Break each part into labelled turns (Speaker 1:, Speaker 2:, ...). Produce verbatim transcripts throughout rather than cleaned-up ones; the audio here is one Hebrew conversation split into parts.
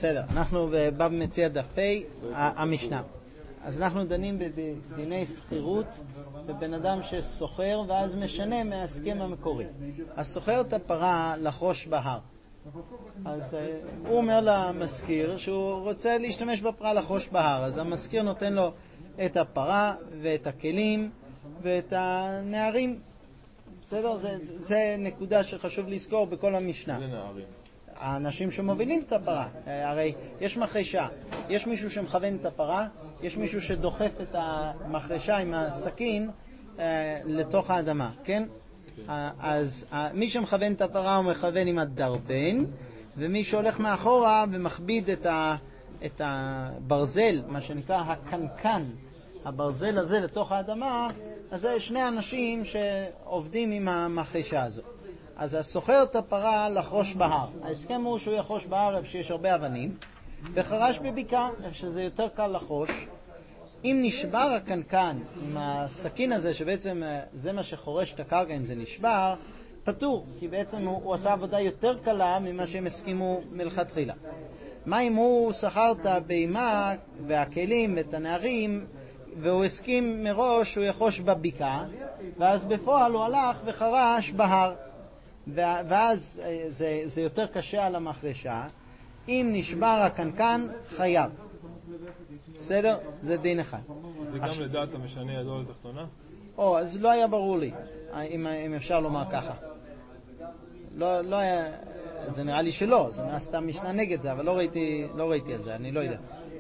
Speaker 1: בסדר, אנחנו בבב מציע דף פי, המשנה. אז אנחנו דנים בדיני סחירות בבן אדם שסוחר ואז משנה מההסכם המקורי. אז סוחר את הפרה לחוש בהר. אז הוא אומר למזכיר שהוא רוצה להשתמש בפרה לחוש בהר. אז המזכיר נותן לו את הפרה ואת הכלים ואת הנערים. בסדר? זה, זה נקודה שחשוב לזכור בכל המשנה.
Speaker 2: זה נערים.
Speaker 1: האנשים שמובילים את הפרה, הרי יש מחרשה, יש מישהו שמכוון את הפרה, יש מישהו שדוחף את המחרשה עם הסכין אה, לתוך האדמה, כן? אה, אז אה, מי שמכוון את הפרה הוא מכוון עם הדרבן, ומי שהולך מאחורה ומכביד את, ה, את הברזל, מה שנקרא הקנקן, הברזל הזה לתוך האדמה, אז זה שני אנשים שעובדים עם המחרשה הזו. אז הסוחר את הפרה לחרוש בהר. ההסכם הוא שהוא יחרוש בהר איפה שיש הרבה אבנים, וחרש בבקעה, איפה שזה יותר קל לחרוש. אם נשבר הקנקן עם הסכין הזה, שבעצם זה מה שחורש את הקרקע, אם זה נשבר, פטור, כי בעצם הוא, הוא עשה עבודה יותר קלה ממה שהם הסכימו מלכתחילה. מה אם הוא שכר את הבהמה והכלים ואת הנערים, והוא הסכים מראש שהוא יחרוש בבקעה, ואז בפועל הוא הלך וחרש בהר. ואז זה, זה יותר קשה על המחרשה. אם נשבר הקנקן, חייב. בסדר? זה דין אחד.
Speaker 2: זה גם לדעת המשנה ידו לתחתונה?
Speaker 1: או, אז לא היה ברור לי, אם, אם אפשר לומר ככה. לא, לא היה, זה נראה לי שלא, זה נראה סתם משנה נגד זה, אבל לא ראיתי, לא ראיתי את זה, אני לא יודע.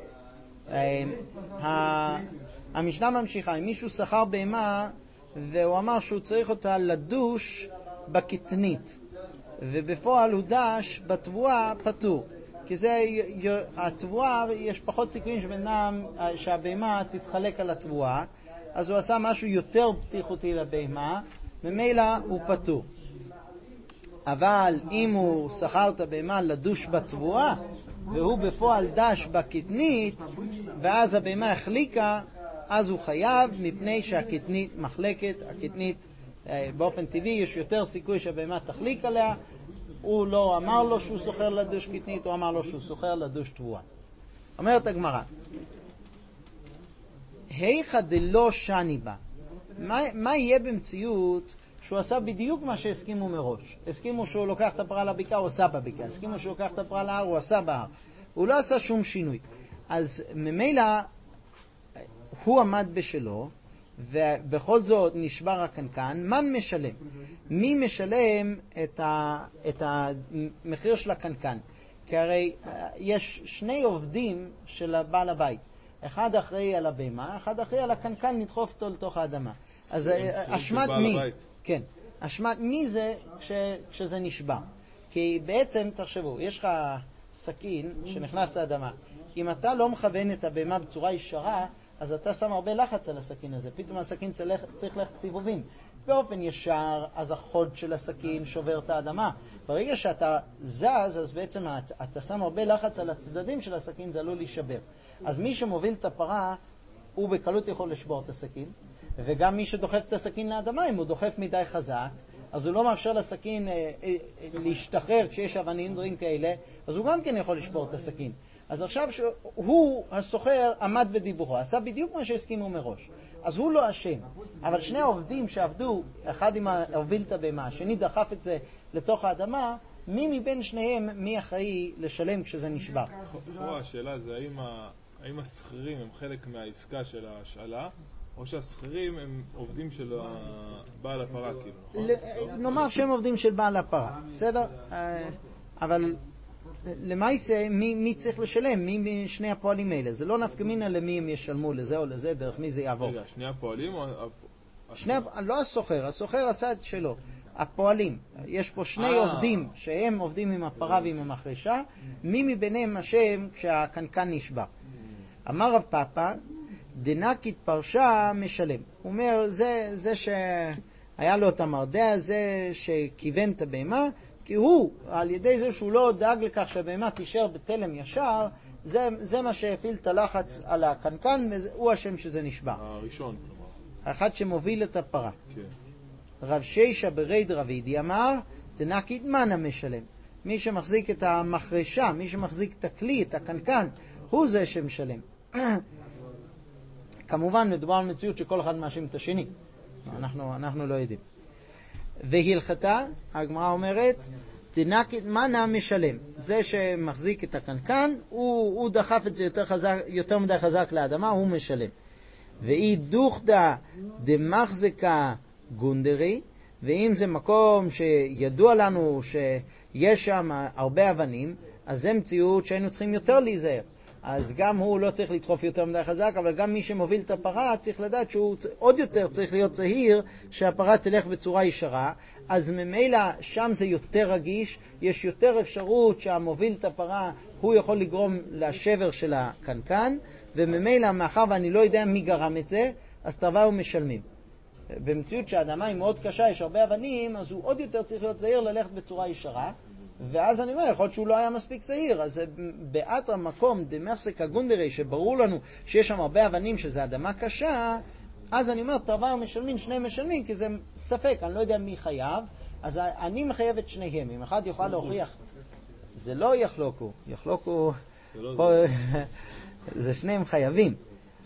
Speaker 1: המשנה ממשיכה, אם מישהו שכר בהמה, והוא אמר שהוא צריך אותה לדוש בקטנית, ובפועל הוא דש בתבואה פטור, כי זה התבואה, יש פחות סיכויים שבנם שהבהמה תתחלק על התבואה, אז הוא עשה משהו יותר בטיחותי לבהמה, ממילא הוא פטור. אבל אם הוא שכר את הבהמה לדוש בתבואה והוא בפועל דש בקטנית, ואז הבהמה החליקה, אז הוא חייב, מפני שהקטנית מחלקת. הקטנית באופן טבעי יש יותר סיכוי שהבהמה תחליק עליה. הוא לא אמר לו שהוא סוחר לדוש קטנית, הוא אמר לו שהוא סוחר לדוש תבואה. אומרת הגמרא, היכא דלא שני בה, מה, מה יהיה במציאות שהוא עשה בדיוק מה שהסכימו מראש? הסכימו שהוא לוקח את הפרה לבקעה, הוא עשה בבקעה. הסכימו שהוא לוקח את הפרה להר, הוא עשה בהר. הוא לא עשה שום שינוי. אז ממילא הוא עמד בשלו, ובכל זאת נשבר הקנקן. מן משלם? מי משלם את, ה, את המחיר של הקנקן? כי הרי יש שני עובדים של בעל הבית. אחד אחראי על הבהמה, אחד אחראי על הקנקן, נדחוף אותו לתוך האדמה. אז אשמת מי? כן. אשמת מי זה כש, כשזה נשבר? כי בעצם, תחשבו, יש לך סכין שנכנס לאדמה. אם אתה לא מכוון את הבהמה בצורה ישרה, אז אתה שם הרבה לחץ על הסכין הזה. פתאום הסכין צריך, צריך ללכת סיבובים. באופן ישר, אז החוד של הסכין שובר את האדמה. ברגע שאתה זז, אז בעצם אתה, אתה שם הרבה לחץ על הצדדים של הסכין, זה עלול להישבר. אז מי שמוביל את הפרה, הוא בקלות יכול לשבור את הסכין, וגם מי שדוחף את הסכין לאדמה, אם הוא דוחף מדי חזק, אז הוא לא מאפשר לסכין אה, אה, להשתחרר כשיש אבנים, דברים כאלה, אז הוא גם כן יכול לשבור את הסכין. אז עכשיו שהוא, הסוחר, עמד בדיבורו, עשה בדיוק מה שהסכימו מראש. אז הוא לא אשם. אבל שני העובדים שעבדו, אחד עם הוביל את הבהמה, השני דחף את זה לתוך האדמה, מי מבין שניהם, מי אחראי לשלם כשזה נשבר?
Speaker 2: לכאורה השאלה זה האם, ה... האם הסחרים הם חלק מהעסקה של ההשאלה, או שהסחרים הם עובדים של בעל הפרה, כאילו, נכון?
Speaker 1: נאמר שהם עובדים של בעל הפרה, בסדר? אבל למעשה, מי, מי צריך לשלם? מי משני הפועלים האלה? זה לא נפקא מינה למי הם ישלמו, לזה או לזה, דרך מי זה יעבור.
Speaker 2: רגע, שני הפועלים או...
Speaker 1: שני, לא הסוחר, הסוחר עשה את שלו. הפועלים, יש פה שני
Speaker 2: אה.
Speaker 1: עובדים שהם עובדים עם הפרה ועם המחרשה, מי מביניהם השם כשהקנקן נשבר? אמר רב פאפא, דנקית פרשה משלם. הוא אומר, זה, זה שהיה לו את המרדע הזה שכיוון את הבהמה, כי הוא, על ידי זה שהוא לא דאג לכך שהבהמה תישאר בתלם ישר, זה, זה מה שהפעיל את הלחץ על הקנקן, והוא השם שזה נשבר.
Speaker 2: הראשון.
Speaker 1: האחד שמוביל את הפרה.
Speaker 2: כן.
Speaker 1: רב שישה ברד רבידי אמר, דנקית מנה משלם. מי שמחזיק את המחרשה, מי שמחזיק את הכלי, את הקנקן, הוא זה שמשלם. כמובן מדובר על מציאות שכל אחד מאשים את השני. אנחנו, אנחנו לא יודעים. והלכתה, הגמרא אומרת, מה נע משלם? זה שמחזיק את הקנקן, הוא, הוא דחף את זה יותר, חזק, יותר מדי חזק לאדמה, הוא משלם. ואי דוכדא דמחזקה גונדרי, ואם זה מקום שידוע לנו שיש שם הרבה אבנים, אז זה מציאות שהיינו צריכים יותר להיזהר. אז גם הוא לא צריך לדחוף יותר מדי חזק, אבל גם מי שמוביל את הפרה צריך לדעת שהוא עוד יותר צריך להיות זהיר שהפרה תלך בצורה ישרה. אז ממילא שם זה יותר רגיש, יש יותר אפשרות שהמוביל את הפרה הוא יכול לגרום לשבר של הקנקן, וממילא מאחר ואני לא יודע מי גרם את זה, אז תרווה ומשלמים. במציאות שהאדמה היא מאוד קשה, יש הרבה אבנים, אז הוא עוד יותר צריך להיות זהיר ללכת בצורה ישרה. ואז אני אומר, יכול להיות שהוא לא היה מספיק זהיר, אז בעת המקום דמחזקה גונדרי, שברור לנו שיש שם הרבה אבנים שזה אדמה קשה, אז אני אומר, תרווה ומשלמים, שני משלמים, כי זה ספק, אני לא יודע מי חייב, אז אני מחייב את שניהם. אם אחד יוכל להוכיח, זה לא יחלוקו, יחלוקו, זה שניהם חייבים.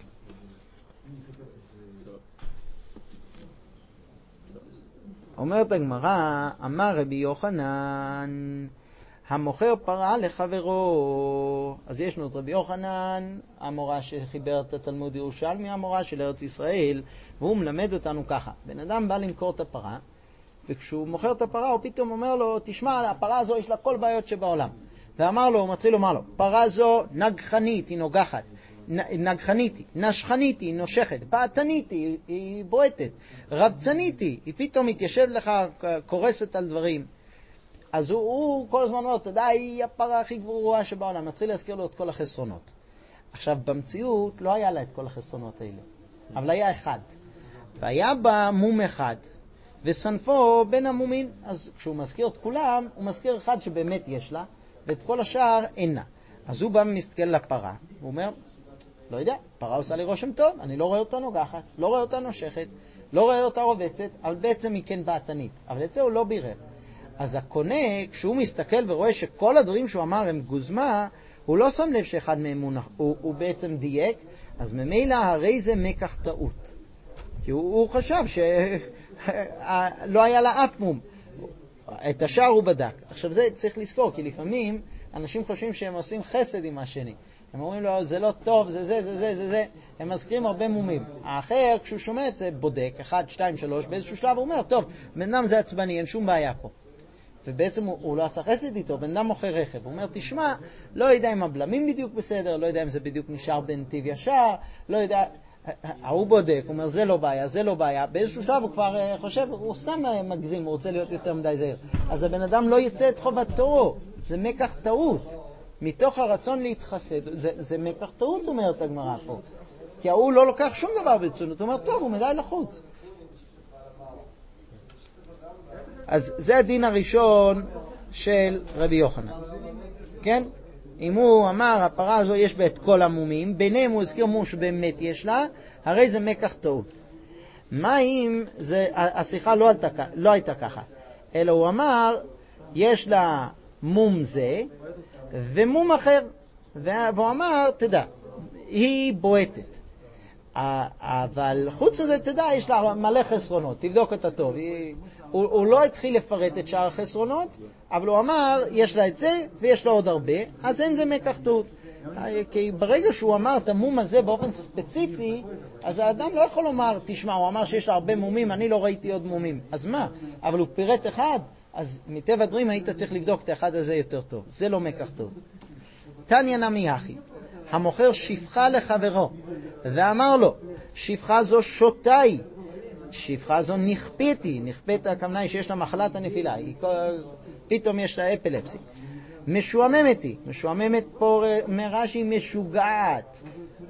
Speaker 1: אומרת הגמרא, אמר רבי יוחנן, המוכר פרה לחברו. אז יש לנו את רבי יוחנן, המורה שחיבר את התלמוד ירושלמי, המורה של ארץ ישראל, והוא מלמד אותנו ככה. בן אדם בא למכור את הפרה, וכשהוא מוכר את הפרה, הוא פתאום אומר לו, תשמע, הפרה הזו יש לה כל בעיות שבעולם. ואמר לו, הוא מתחיל לומר לו, פרה זו נגחנית, היא נוגחת. נגחנית היא, נשכנית היא, נושכת, פעתנית היא, היא בועטת, רבצנית היא, היא פתאום מתיישב לך, קורסת על דברים. אז הוא, הוא כל הזמן אומר, תדע, היא הפרה הכי גרועה שבעולם, מתחיל להזכיר לו את כל החסרונות. עכשיו, במציאות לא היה לה את כל החסרונות האלה, אבל היה אחד. והיה בה מום אחד, וסנפו בין המומים. אז כשהוא מזכיר את כולם, הוא מזכיר אחד שבאמת יש לה, ואת כל השאר אינה. אז הוא בא ומסתכל לפרה, הוא אומר, לא יודע, פרה עושה לי רושם טוב, אני לא רואה אותה נוגחת, לא רואה אותה נושכת, לא רואה אותה רובצת, אבל בעצם היא כן בעתנית. אבל את זה הוא לא בירר. אז הקונה, כשהוא מסתכל ורואה שכל הדברים שהוא אמר הם גוזמה, הוא לא שם לב שאחד מהם הוא, הוא, הוא בעצם דייק, אז ממילא הרי זה מקח טעות. כי הוא, הוא חשב שלא היה לה אף מום. את השאר הוא בדק. עכשיו זה צריך לזכור, כי לפעמים אנשים חושבים שהם עושים חסד עם השני. הם אומרים לו, זה לא טוב, זה זה, זה זה, זה זה. הם מזכירים הרבה מומים. האחר, כשהוא שומע את זה, בודק, אחד, שתיים, שלוש, באיזשהו שלב הוא אומר, טוב, בן אדם זה עצבני, אין שום בעיה פה. ובעצם הוא, הוא לא עשה חסד איתו, בן אדם מוכר רכב. הוא אומר, תשמע, לא יודע אם הבלמים בדיוק בסדר, לא יודע אם זה בדיוק נשאר בנתיב ישר, לא יודע, הוא בודק, הוא אומר, זה לא בעיה, זה לא בעיה. באיזשהו שלב הוא כבר חושב, הוא סתם מגזים, הוא רוצה להיות יותר מדי זהיר. אז הבן אדם לא יצא את חובתו, זה מקח טעות. מתוך הרצון להתחסד, זה, זה מקח טעות, אומרת הגמרא פה. כי הוא לא לוקח שום דבר ברצינות, הוא אומר, טוב, הוא מדי לחוץ. אז זה הדין הראשון של רבי יוחנן. כן? אם הוא אמר, הפרה הזו יש בה את כל המומים, ביניהם הוא הזכיר מום שבאמת יש לה, הרי זה מקח טעות. מה אם זה, השיחה לא, עלתה, לא הייתה ככה, אלא הוא אמר, יש לה מום זה, ומום אחר, והוא אמר, תדע, היא בועטת. אבל חוץ לזה, תדע, יש לה מלא חסרונות, תבדוק אותה טוב. היא, הוא, הוא לא התחיל לפרט את שאר החסרונות, אבל הוא אמר, יש לה את זה, ויש לה עוד הרבה, אז אין זה מקח טעות. כי ברגע שהוא אמר את המום הזה באופן ספציפי, אז האדם לא יכול לומר, תשמע, הוא אמר שיש לה הרבה מומים, אני לא ראיתי עוד מומים. אז מה? אבל הוא פירט אחד, אז מטבע הדברים היית צריך לבדוק את האחד הזה יותר טוב. זה לא מקח טוב. תניא נמי הכי, המוכר שפחה לחברו, ואמר לו, שפחה זו שוטאי, שפחה זו נכפיתי, נכפית הכוונה היא שיש לה מחלת הנפילה, היא, פתאום יש לה אפילפסי. משועממת היא, משועממת פה מרש"י משוגעת.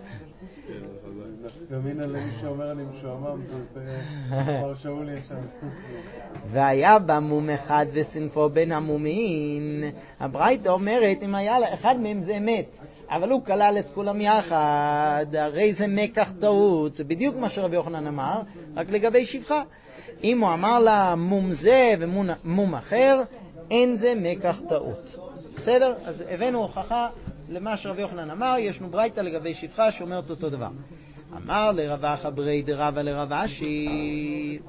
Speaker 3: גמין עלי מי שאומר אני משועמם, כבר שאו לי שם.
Speaker 1: והיה בה מום אחד וסנפו בין המומים. הברייתא אומרת, אם היה לה, אחד מהם זה אמת, אבל הוא כלל את כולם יחד, הרי זה מקח טעות. זה בדיוק מה שרבי יוחנן אמר, רק לגבי שפחה. אם הוא אמר לה מום זה ומום אחר, אין זה מקח טעות. בסדר? אז הבאנו הוכחה למה שרבי יוחנן אמר, ישנו ברייתא לגבי שפחה שאומרת אותו דבר. אמר לרב אחא ברי דרבא לרב אשי,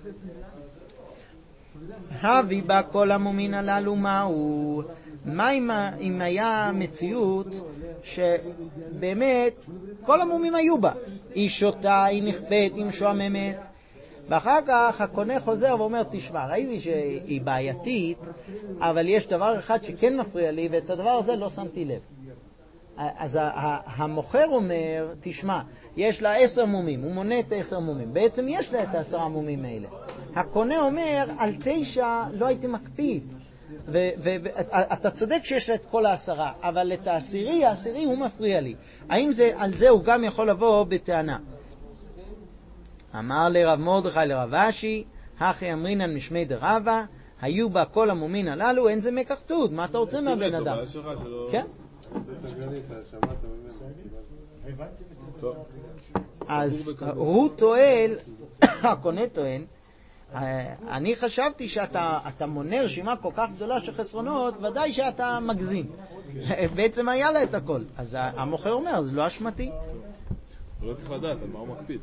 Speaker 1: הבי בה כל המומין הללו מהו? מה אם, אם היה מציאות שבאמת כל המומים היו בה? היא שותה, היא נכפית, היא משועממת, ואחר כך הקונה חוזר ואומר, תשמע, ראיתי שהיא בעייתית, אבל יש דבר אחד שכן מפריע לי, ואת הדבר הזה לא שמתי לב. אז המוכר אומר, תשמע, יש לה עשר מומים, הוא מונה את עשר מומים, בעצם יש לה את העשרה מומים האלה. הקונה אומר, על תשע לא הייתי מקפיד, ואתה צודק שיש לה את כל העשרה, אבל את העשירי, העשירי הוא מפריע לי. האם זה, על זה הוא גם יכול לבוא בטענה? אמר לרב מרדכי לרב אשי, הכי אמרינן משמי דרבא, היו בה כל המומין הללו, אין זה מקח טעות. מה אתה רוצה מהבן אדם? כן? אז הוא טוען, הקונה טוען, אני חשבתי שאתה אתה מונה רשימה כל כך גדולה של חסרונות, ודאי שאתה מגזים. בעצם היה לה את הכל. אז המוכר אומר, זה לא אשמתי.
Speaker 2: הוא לא צריך לדעת על מה הוא מקפיד.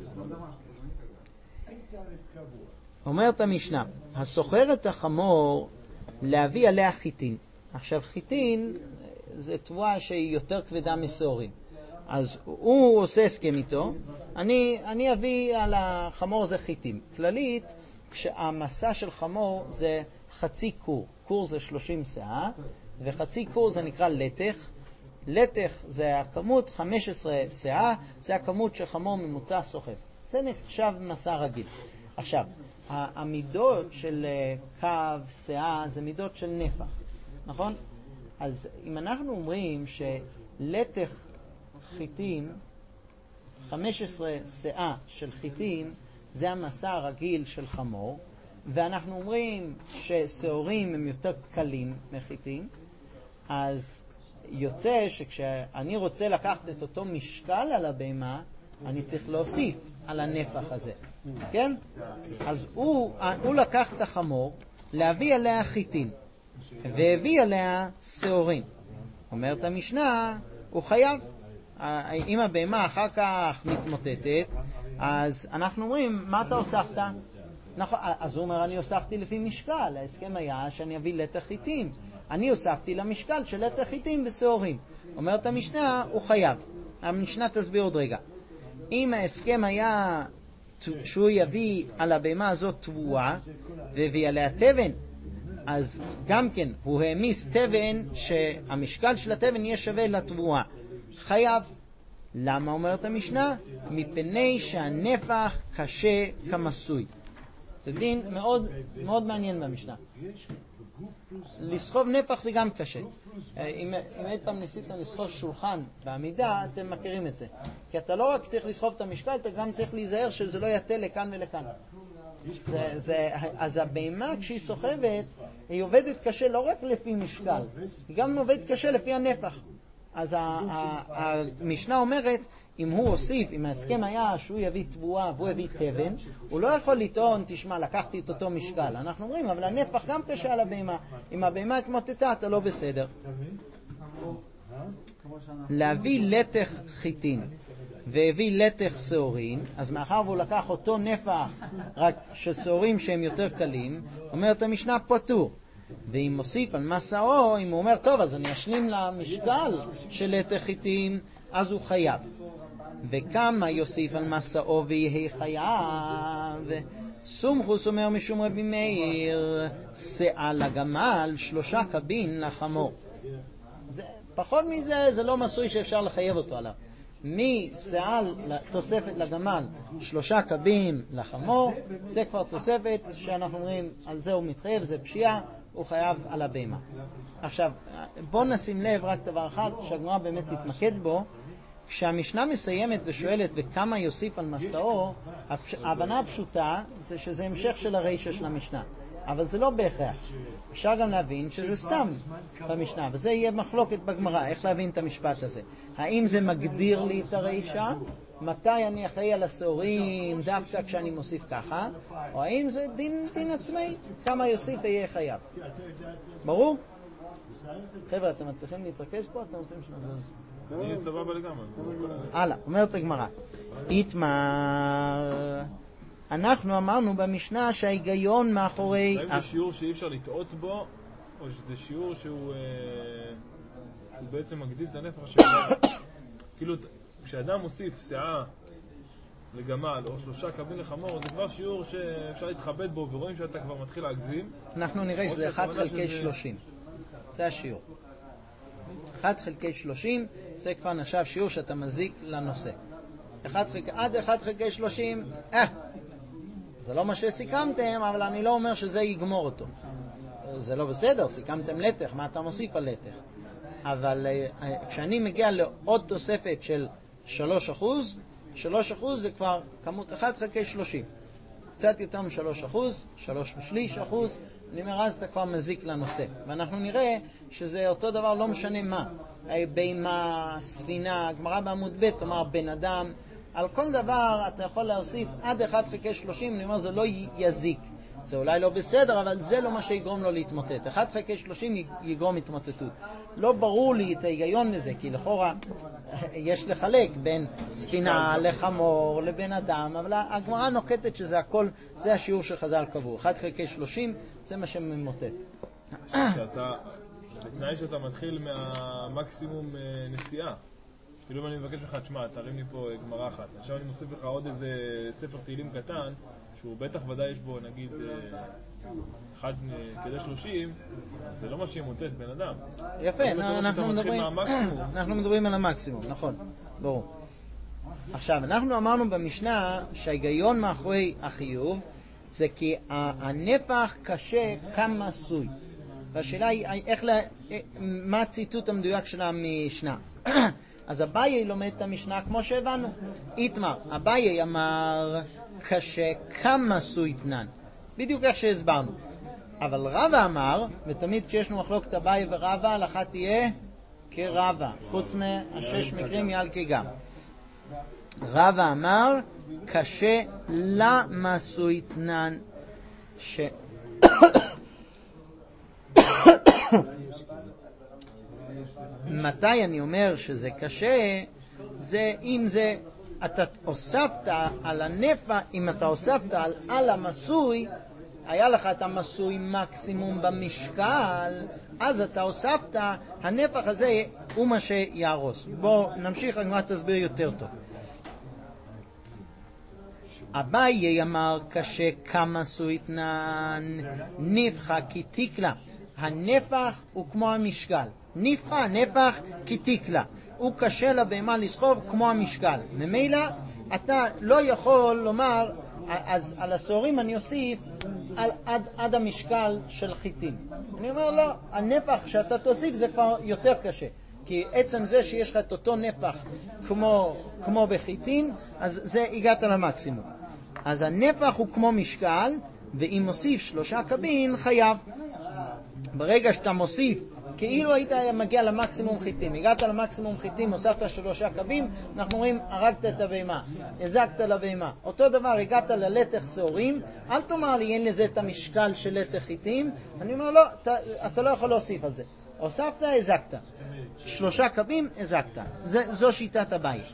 Speaker 1: אומרת המשנה, הסוחר את החמור להביא עליה חיטין. עכשיו חיטין זה תבואה שהיא יותר כבדה מסעורים. אז הוא עושה הסכם איתו, אני, אני אביא על החמור הזה חיטים. כללית, כשהמסע של חמור זה חצי קור. קור זה שלושים שאה, וחצי קור זה נקרא לטח. לטח זה הכמות חמש עשרה שאה, זה הכמות שחמור ממוצע סוחב. זה נחשב מסע רגיל. עכשיו, המידות של קו, שאה, זה מידות של נפח, נכון? אז אם אנחנו אומרים שלטח חיטים, חמש עשרה שאה של חיטים, זה המסע הרגיל של חמור, ואנחנו אומרים ששעורים הם יותר קלים מחיטים, אז יוצא שכשאני רוצה לקחת את אותו משקל על הבהמה, אני צריך להוסיף על הנפח הזה, כן? אז הוא, הוא לקח את החמור להביא עליה חיטים, והביא עליה שעורים. אומרת המשנה, הוא חייב. אם הבהמה אחר כך מתמוטטת, אז אנחנו אומרים, מה אתה הוספת? נכון, אז הוא אומר, אני הוספתי לפי משקל. ההסכם היה שאני אביא לטח חיטים. אני הוספתי למשקל של לטח חיטים ושעורים. אומרת המשנה, הוא חייב. המשנה תסביר עוד רגע. אם ההסכם היה שהוא יביא על הבהמה הזאת תבואה והביא עליה תבן, אז גם כן הוא העמיס תבן שהמשקל של התבן יהיה שווה לתבואה. חייב. למה אומרת המשנה? מפני שהנפח קשה כמסוי. זה דין מאוד, מאוד מעניין במשנה. לסחוב נפח זה גם קשה. אם, אם אי פעם ניסיתם לסחוב שולחן בעמידה, אתם מכירים את זה. כי אתה לא רק צריך לסחוב את המשקל, אתה גם צריך להיזהר שזה לא יתה לכאן ולכאן. זה, זה, אז הבהמה כשהיא סוחבת, היא עובדת קשה לא רק לפי משקל, היא גם עובדת קשה לפי הנפח. אז המשנה אומרת, אם הוא הוסיף, אם ההסכם היה שהוא יביא תבואה והוא יביא תבן, הוא לא יכול לטעון, תשמע, לקחתי את אותו משקל. אנחנו אומרים, אבל הנפח גם קשה על הבהמה. אם הבהמה התמוטטה, אתה לא בסדר. להביא לטח חיטין והביא לטח שעורין, אז מאחר והוא לקח אותו נפח רק של שעורים שהם יותר קלים, אומרת המשנה פטור. ואם מוסיף על מסעו, אם הוא אומר, טוב, אז אני אשלים למשקל של לטח חיטין, אז הוא חייב. וכמה יוסיף על מסעו ויהי חייב? סומכוס אומר משום רבי מאיר, שאה לגמל, שלושה קבין לחמור. זה, פחות מזה, זה לא מסוי שאפשר לחייב אותו עליו. משאה תוספת לגמל, שלושה קבין לחמור, זה כבר תוספת שאנחנו אומרים, על זה הוא מתחייב, זה פשיעה, הוא חייב על הבהמה. עכשיו, בוא נשים לב רק דבר אחד, שהגמרא באמת תתמקד בו. כשהמשנה מסיימת ושואלת וכמה יוסיף על מסעו, ההבנה הפשוטה זה שזה המשך של הרישה של המשנה. אבל זה לא בהכרח. אפשר גם להבין שזה סתם במשנה, וזה יהיה מחלוקת בגמרא, איך להבין את המשפט הזה. האם זה מגדיר לי את הרישה? מתי אני אחראי על השעורים דווקא כשאני מוסיף ככה? או האם זה דין, דין עצמאי? כמה יוסיף יהיה חייב. ברור? חבר'ה, אתם מצליחים להתרכז פה? אתם רוצים שנזוז?
Speaker 2: אני סבבה לגמרי.
Speaker 1: הלאה, אומרת הגמרא. איתמר, אנחנו אמרנו במשנה שההיגיון מאחורי...
Speaker 2: האם זה שיעור שאי אפשר לטעות בו, או שזה שיעור שהוא שהוא בעצם מגדיל את הנפח שלו? כאילו, כשאדם מוסיף שעה לגמל או שלושה קבין לחמור, זה כבר שיעור שאפשר להתחבט בו ורואים שאתה כבר מתחיל להגזים.
Speaker 1: אנחנו נראה שזה אחד חלקי שלושים. זה השיעור. אחד חלקי שלושים, זה כבר נחשב שיעור שאתה מזיק לנושא. עד אחד חלקי שלושים, אה, זה לא מה שסיכמתם, אבל אני לא אומר שזה יגמור אותו. זה לא בסדר, סיכמתם לתך, מה אתה מוסיף על לתך? אבל כשאני מגיע לעוד תוספת של שלוש אחוז, שלוש אחוז זה כבר כמות אחד חלקי שלושים. קצת יותר מ-שלוש אחוז, שלוש ושליש אחוז, אני אומר, אז אתה כבר מזיק לנושא. ואנחנו נראה שזה אותו דבר, לא משנה מה. בימה, ספינה, הגמרא בעמוד ב' אומר בן אדם, על כל דבר אתה יכול להוסיף עד אחד חלקי שלושים, אני אומר, זה לא יזיק. זה אולי לא בסדר, אבל זה לא מה שיגרום לו להתמוטט. אחד חלקי שלושים יגרום התמוטטות. לא ברור לי את ההיגיון מזה, כי לכאורה יש לחלק בין ספינה לחמור לבן אדם, אבל הגמרא נוקטת שזה הכל, זה השיעור שחז"ל קבעו. אחד חלקי שלושים זה מה שממוטט.
Speaker 2: שאתה, בתנאי שאתה מתחיל מהמקסימום נסיעה. כאילו אם אני מבקש לך, תשמע, תרים לי פה גמרא אחת. עכשיו אני מוסיף לך עוד איזה ספר תהילים קטן, שהוא בטח ודאי יש בו נגיד אחד כדי שלושים, זה לא מה שימוטט בן אדם.
Speaker 1: יפה, אנחנו מדברים, אנחנו מדברים על המקסימום, נכון, ברור. עכשיו, אנחנו אמרנו במשנה שההיגיון מאחורי החיוב זה כי הנפח קשה כמה סוי. והשאלה היא איך, מה הציטוט המדויק של המשנה? אז אביי לומד את המשנה כמו שהבנו. איתמר, אביי אמר קשה כמה סוי תנן. בדיוק איך שהסברנו. אבל רבא אמר, ותמיד כשישנו מחלוקת אביי ורבא, ההלכה תהיה כרבא, חוץ מהשש מקרים יעל כגם. רבא אמר קשה למה סוי תנן. ש... מתי אני אומר שזה קשה? זה אם זה אתה הוספת על הנפח, אם אתה הוספת על, על המסוי, היה לך את המסוי מקסימום במשקל, אז אתה הוספת, הנפח הזה הוא מה שיערוס. בואו נמשיך, אני תסביר יותר טוב. אביי אמר קשה כמה סוי תנן, נפחה כי תיקלה. הנפח הוא כמו המשקל. נפחה, הנפח כי תיקלה. הוא קשה לבהמה לסחוב כמו המשקל. ממילא אתה לא יכול לומר, אז על הסוהרים אני אוסיף על, עד, עד המשקל של חיטים. אני אומר לא, הנפח שאתה תוסיף זה כבר יותר קשה. כי עצם זה שיש לך את אותו נפח כמו, כמו בחיטין, אז זה הגעת למקסימום. אז הנפח הוא כמו משקל, ואם מוסיף שלושה קבין חייב. ברגע שאתה מוסיף, כאילו היית מגיע למקסימום חיטים, הגעת למקסימום חיטים, הוספת שלושה קבים, אנחנו אומרים, הרגת את הבהמה, הזקת לבהמה. אותו דבר, הגעת ללתך שעורים, אל תאמר לי, אין לזה את המשקל של לתך חיטים, אני אומר, לא, אתה, אתה לא יכול להוסיף על זה. הוספת, הזקת. שלושה קבים, הזקת. זה, זו שיטת הבית.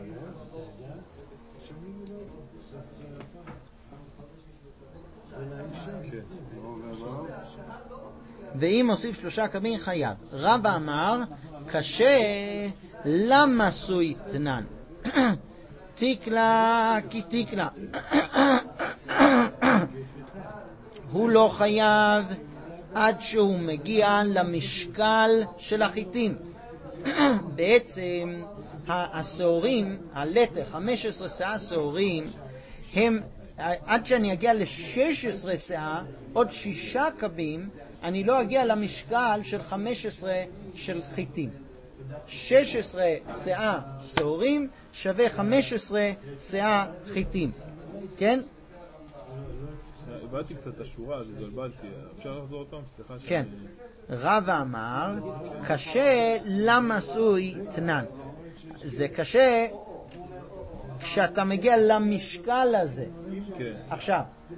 Speaker 1: ואם מוסיף שלושה קבין חייב. רבא אמר קשה למה סוי תנן. תיקלה כי תיקלה. הוא לא חייב עד שהוא מגיע למשקל של החיטים. בעצם הסעורים, הלתך, חמש עשרה שאה סעורים, הם עד שאני אגיע ל-שש עשרה שאה, עוד שישה קבים, אני לא אגיע למשקל של חמש עשרה של חיטים. שש עשרה שאה שעורים שווה חמש עשרה שאה חיטים. כן?
Speaker 2: הבאתי קצת את השורה, אז התבלבלתי. אפשר לחזור עוד פעם? סליחה.
Speaker 1: כן. רב אמר, קשה למסוי תנן. זה קשה כשאתה מגיע למשקל הזה.
Speaker 2: כן.
Speaker 1: עכשיו,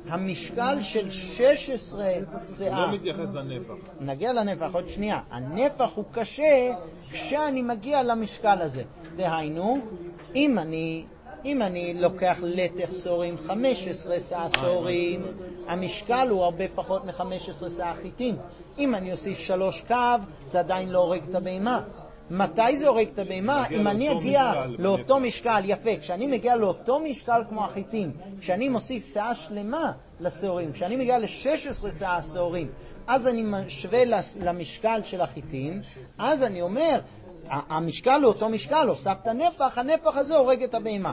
Speaker 1: המשקל של שש עשרה שיער...
Speaker 2: לא מתייחס לנפח.
Speaker 1: נגיע לנפח עוד שנייה. הנפח הוא קשה כשאני מגיע למשקל הזה. דהיינו, אם אני... אם אני לוקח לטח סורים, חמש עשרה שאה סורים, המשקל הוא הרבה פחות מ-חמש עשרה שאה חיטים. אם אני אוסיף שלוש קו, זה עדיין לא הורג את הבהמה. מתי זה הורג את הבהמה? אם אני אגיע לאותו משקל, יפה, כשאני מגיע לאותו משקל כמו החיטים, כשאני מוסיף שאה שלמה לסורים, כשאני מגיע ל-שש עשרה שאה סורים, אז אני משווה למשקל של החיטים, אז אני אומר, המשקל הוא אותו משקל, הוספת נפח, הנפח הזה הורג את הבהמה.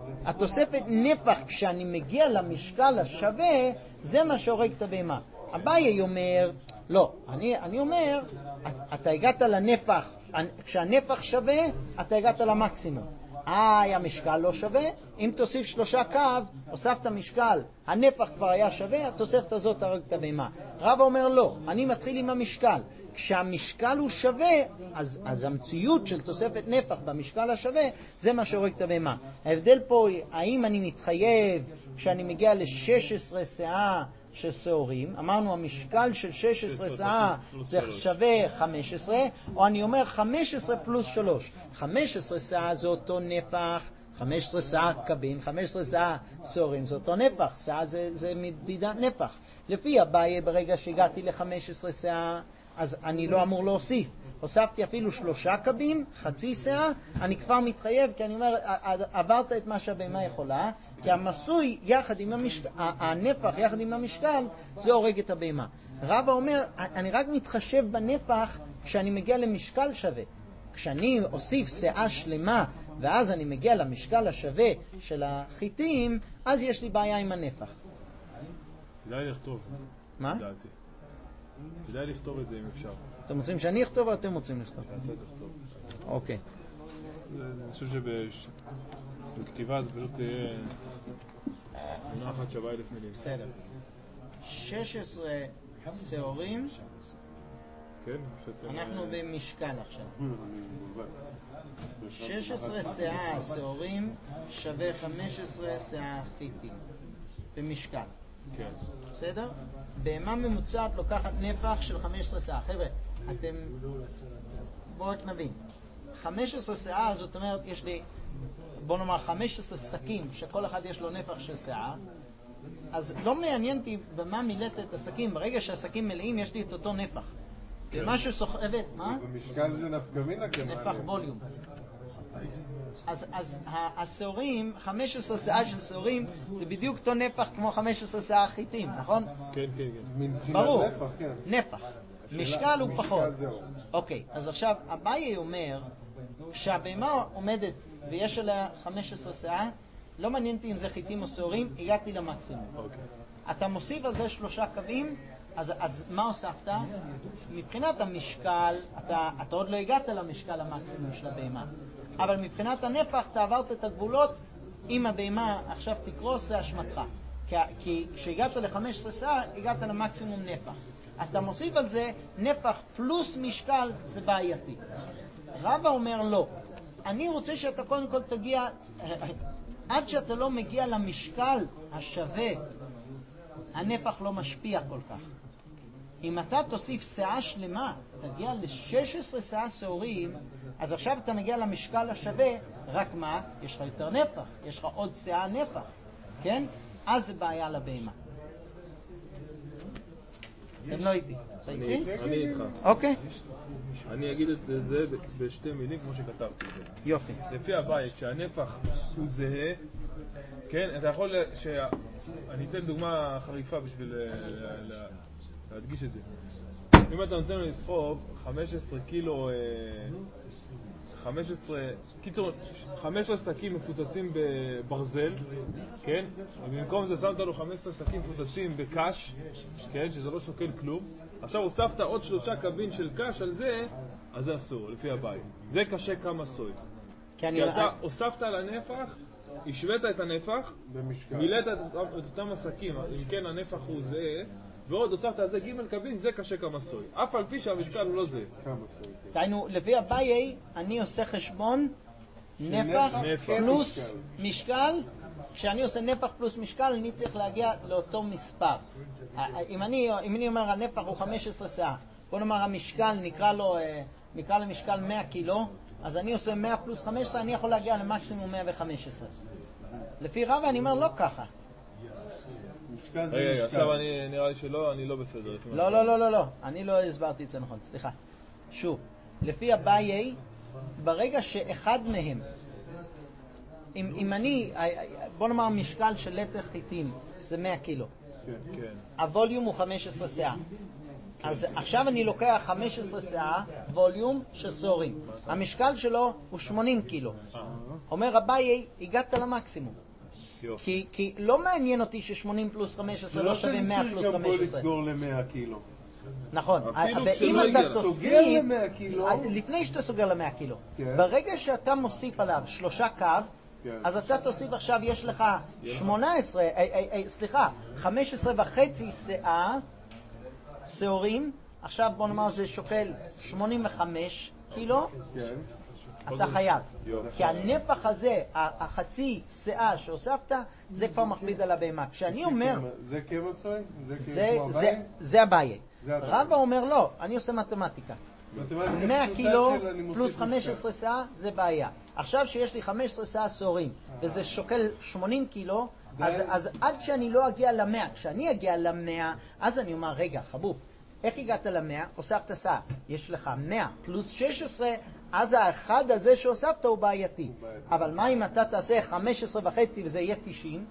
Speaker 1: התוספת נפח כשאני מגיע למשקל השווה, זה מה שהורג את הבהמה. אביי אומר, לא, אני, אני אומר, אתה הגעת לנפח, כשהנפח שווה, אתה הגעת למקסימום. איי, המשקל לא שווה, אם תוסיף שלושה קו, הוספת משקל, הנפח כבר היה שווה, התוספת הזאת תהרוג את הבהמה. רב אומר לא, אני מתחיל עם המשקל. כשהמשקל הוא שווה, אז, אז המציאות של תוספת נפח במשקל השווה, זה מה שהורג את הבהמה. ההבדל פה, האם אני מתחייב כשאני מגיע ל-שש עשרה שאה של שעורים, אמרנו המשקל של שש עשרה שאה זה שווה חמש עשרה, או אני אומר חמש עשרה פלוס שלוש. חמש עשרה שאה זה אותו נפח, חמש עשרה שאה קבין, חמש עשרה שאה שעורים זה אותו נפח, שאה זה, זה מדידת נפח. לפי אביי, ברגע שהגעתי ל-חמש עשרה שאה, אז אני לא אמור להוסיף. הוספתי אפילו שלושה קבים, חצי שאה, אני כבר מתחייב, כי אני אומר, עברת את מה שהבהמה יכולה, כי המסוי יחד עם המשקל, הנפח יחד עם המשקל, זה הורג את הבהמה. רבא אומר, אני רק מתחשב בנפח כשאני מגיע למשקל שווה. כשאני אוסיף שאה שלמה, ואז אני מגיע למשקל השווה של החיטים, אז יש לי בעיה עם הנפח.
Speaker 2: כדאי לכתוב.
Speaker 1: מה?
Speaker 2: דעתי. כדאי לכתוב את זה אם אפשר.
Speaker 1: אתם רוצים שאני אכתוב או אתם רוצים לכתוב?
Speaker 2: אתה תכתוב.
Speaker 1: אוקיי.
Speaker 2: אני חושב שבכתיבה זה פשוט תהיה מונה אחת שווה אלף מילים.
Speaker 1: בסדר. שש עשרה שעורים.
Speaker 2: כן?
Speaker 1: אנחנו במשקל עכשיו. שש עשרה שאה שעורים שווה חמש עשרה שאה חיטים. במשקל.
Speaker 2: כן.
Speaker 1: בסדר? בהמה ממוצעת לוקחת נפח של חמש עשרה שאה. חבר'ה, אתם... בואו רק נבין. חמש עשרה שאה, זאת אומרת, יש לי, בוא נאמר, חמש עשרה שקים, שכל אחד יש לו נפח של שאה, אז לא מעניינתי במה מילאת את השקים. ברגע שהשקים מלאים, יש לי את אותו נפח.
Speaker 2: כן.
Speaker 1: ומה שסוחבת, מה?
Speaker 3: במשקל זה נפקמינה כמעט.
Speaker 1: נפח ווליום. אז, אז השעורים, חמש עשרה שאה של שעורים, זה בדיוק אותו נפח כמו חמש עשרה שאה חיטים, נכון?
Speaker 2: כן, כן, כן.
Speaker 1: ברור,
Speaker 3: נפח, כן.
Speaker 1: נפח. משקל הוא פחות.
Speaker 3: זהו.
Speaker 1: אוקיי, אז עכשיו, אביי אומר שהבהמה עומדת ויש עליה חמש עשרה שאה, לא מעניינתי אם זה חיטים או שעורים, הגעתי למקסימום.
Speaker 2: אוקיי.
Speaker 1: אתה מוסיף על זה שלושה קווים, אז, אז מה הוספת? מבחינת המשקל, אתה, אתה עוד לא הגעת למשקל המקסימום של הבהמה. אבל מבחינת הנפח, אתה עברת את הגבולות, אם הבהמה עכשיו תקרוס, זה אשמתך. כי, כי כשהגעת ל-חמש עשרה שאה, הגעת למקסימום נפח. אז אתה מוסיף על זה נפח פלוס משקל, זה בעייתי. רבא אומר לא. אני רוצה שאתה קודם כל תגיע, עד שאתה לא מגיע למשקל השווה, הנפח לא משפיע כל כך. אם אתה תוסיף שאה שלמה, תגיע ל-שש עשרה שאה שעורים, אז עכשיו אתה מגיע למשקל השווה, רק מה? יש לך יותר נפח, יש לך עוד שאה נפח, כן? אז זה בעיה לבהמה. אתם לא איתי.
Speaker 2: אני איתך.
Speaker 1: אוקיי.
Speaker 2: אני אגיד את זה בשתי מילים כמו שכתבתי את זה.
Speaker 1: יופי.
Speaker 2: לפי הבית, כשהנפח הוא זהה, כן, אתה יכול, אני אתן דוגמה חריפה בשביל להדגיש את זה. אם אתה נותן לו לסחוב חמש עשרה קילו, חמש עשרה, קיצור, חמש עשרה שקים מפוצצים בברזל, כן? ובמקום זה שמת לו חמש עשרה שקים מפוצצים בקש, כן? שזה לא שוקל כלום. עכשיו הוספת עוד שלושה קווים של קש על זה, אז זה אסור, לפי הבית. זה קשה כמה סוי. כי אתה הוספת על הנפח, השווית את הנפח,
Speaker 3: במשקל.
Speaker 2: מילאת את את אותם עסקים, אם כן הנפח הוא זהה, ועוד הוספת על זה ג' קבין, זה קשה כמה סוי. אף על פי שהמשקל הוא לא זהה.
Speaker 3: כמה סוי.
Speaker 1: דהיינו, לפי אביי, אני עושה חשבון נפח
Speaker 2: נפח.
Speaker 1: פלוס
Speaker 3: משקל.
Speaker 1: משקל. כשאני עושה נפח פלוס משקל, אני צריך להגיע לאותו מספר. אם אני, אם אני אומר הנפח הוא חמש עשרה סאה, בוא נאמר המשקל נקרא לו, נקרא למשקל מאה קילו, אז אני עושה מאה פלוס חמש עשרה, אני יכול להגיע למקסימום מאה וחמש עשרה. לפי רבא אני אומר לא ככה.
Speaker 3: משקל זה
Speaker 2: רגע,
Speaker 3: משקל.
Speaker 2: עכשיו אני, נראה לי שלא, אני לא בסדר.
Speaker 1: לא, לא, לא, לא, לא. אני לא הסברתי את זה נכון, סליחה. שוב, לפי אביי, ברגע שאחד מהם, אם, אם אני, בוא נאמר משקל של לטר חיטים זה מאה קילו,
Speaker 3: כן.
Speaker 2: כן.
Speaker 1: הווליום הוא חמש עשרה סאה. אז עכשיו אני לוקח חמש עשרה סאה, ווליום של סורים. המשקל שלו הוא שמונים קילו. אומר אביי, הגעת למקסימום. כי, כי לא מעניין אותי ש-שמונים פלוס חמש עשרה לא שווה מאה פלוס
Speaker 3: גם
Speaker 1: חמש
Speaker 3: בוא
Speaker 1: עשרה.
Speaker 3: לסגור ל-מאה קילו.
Speaker 1: נכון.
Speaker 2: אפילו
Speaker 1: ואם
Speaker 2: כשלא
Speaker 1: אתה
Speaker 2: הגיע.
Speaker 3: סוגר
Speaker 1: תוסיף,
Speaker 3: ל-מאה קילו.
Speaker 1: לפני שאתה סוגר ל-מאה קילו,
Speaker 3: כן.
Speaker 1: ברגע שאתה מוסיף עליו שלושה קו,
Speaker 3: כן.
Speaker 1: אז אתה תוסיף עכשיו, יש לך שמונה עשרה, אי, אי, אי, סליחה, חמש עשרה וחצי סאה, שעורים, עכשיו בוא נאמר זה שוקל שמונים וחמש קילו,
Speaker 3: כן.
Speaker 1: אתה חייב.
Speaker 2: יופי.
Speaker 1: כי הנפח הזה, החצי שאה שהוספת, זה כבר מכביד על הבהמה. כשאני אומר,
Speaker 3: זה כמה סוי? זה
Speaker 1: זה,
Speaker 3: כמו
Speaker 1: זה,
Speaker 3: הבית?
Speaker 1: זה אביי.
Speaker 3: זה אביי.
Speaker 1: רבא אומר לא, אני עושה מתמטיקה.
Speaker 3: מתמטיקה
Speaker 1: מאה
Speaker 3: פשוטה
Speaker 1: קילו
Speaker 3: של אני מוסיף
Speaker 1: פלוס
Speaker 3: משקל.
Speaker 1: חמש עשרה סאה זה בעיה. עכשיו שיש לי חמש עשרה סאה שעורים וזה שוקל שמונים קילו, אז, אז עד שאני לא אגיע למאה, כשאני אגיע למאה, אז אני אומר, רגע, חבוב, איך הגעת למאה? הוספת סאה. יש לך מאה פלוס שש עשרה, אז האחד הזה שהוספת הוא בעייתי. אבל מה אם אתה תעשה חמש עשרה וחצי וזה יהיה תשעים?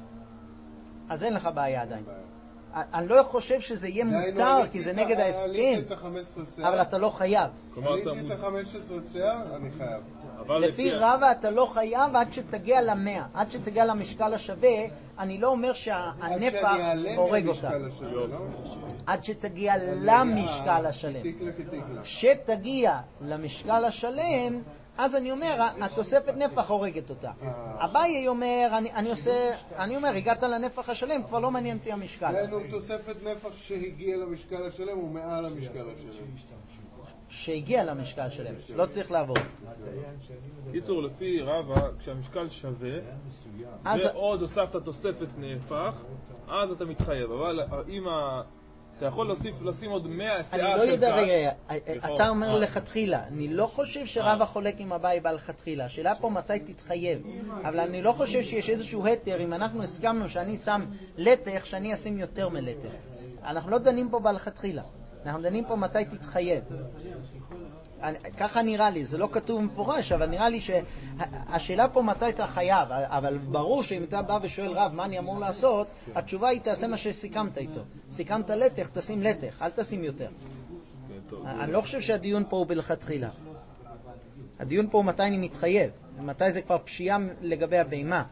Speaker 1: אז אין לך בעיה עדיין. אני לא חושב שזה יהיה מותר, כי זה נגד ההסכם,
Speaker 3: עליתי את ה-חמש עשרה סאה.
Speaker 1: אבל אתה לא חייב.
Speaker 2: כלומר, אתה
Speaker 3: עליתי את ה-חמש עשרה סאה, אני חייב.
Speaker 2: אבל
Speaker 1: לפי רבא אתה לא חייב עד שתגיע למאה, עד שתגיע למשקל השווה. אני לא אומר שהנפח הורג אותה.
Speaker 3: עד שאני אעלה מהמשקל השווה, לא?
Speaker 1: עד שתגיע למשקל השלם.
Speaker 3: תיקלה כתיקלה.
Speaker 1: כשתגיע למשקל השלם, אז אני אומר, התוספת נפח הורגת אותה. אביי אומר, אני, אני עושה, אני אומר, הגעת לנפח השלם, כבר לא מעניין אותי המשקל.
Speaker 3: דהיינו תוספת נפח שהגיע למשקל השלם הוא מעל המשקל השלם.
Speaker 1: שהגיע למשקל שלם, לא צריך לעבור.
Speaker 2: קיצור, לפי רבא, כשהמשקל שווה,
Speaker 1: אז-
Speaker 2: ועוד הוספת תוספת נהפך, אז אתה מתחייב. אבל אם ה... אתה יכול להוסיף, לשים עוד מאה
Speaker 1: אני
Speaker 2: סאה
Speaker 1: לא
Speaker 2: של
Speaker 1: יודע,
Speaker 2: קש.
Speaker 1: רגע,
Speaker 2: לכאורה.
Speaker 1: אתה אומר
Speaker 2: אה.
Speaker 1: לכתחילה, אני לא חושב שרבא חולק עם אביי בהלכתחילה, השאלה פה מתי תתחייב, אבל אני לא חושב שיש איזשהו היתר, אם אנחנו הסכמנו שאני שם לטח, שאני אשים יותר מלטח. אנחנו לא דנים פה בהלכתחילה, אנחנו דנים פה מתי תתחייב. אני, ככה נראה לי, זה לא כתוב מפורש, אבל נראה לי שהשאלה פה מתי אתה חייב, אבל ברור שאם אתה בא ושואל רב מה אני אמור לעשות, התשובה היא תעשה מה שסיכמת איתו. סיכמת לטח, תשים לטח, אל תשים יותר.
Speaker 2: כן, טוב.
Speaker 1: אני לא חושב שהדיון פה הוא בלכתחילה. הדיון פה הוא מתי אני מתחייב, מתי זה כבר פשיעה לגבי הבהמה.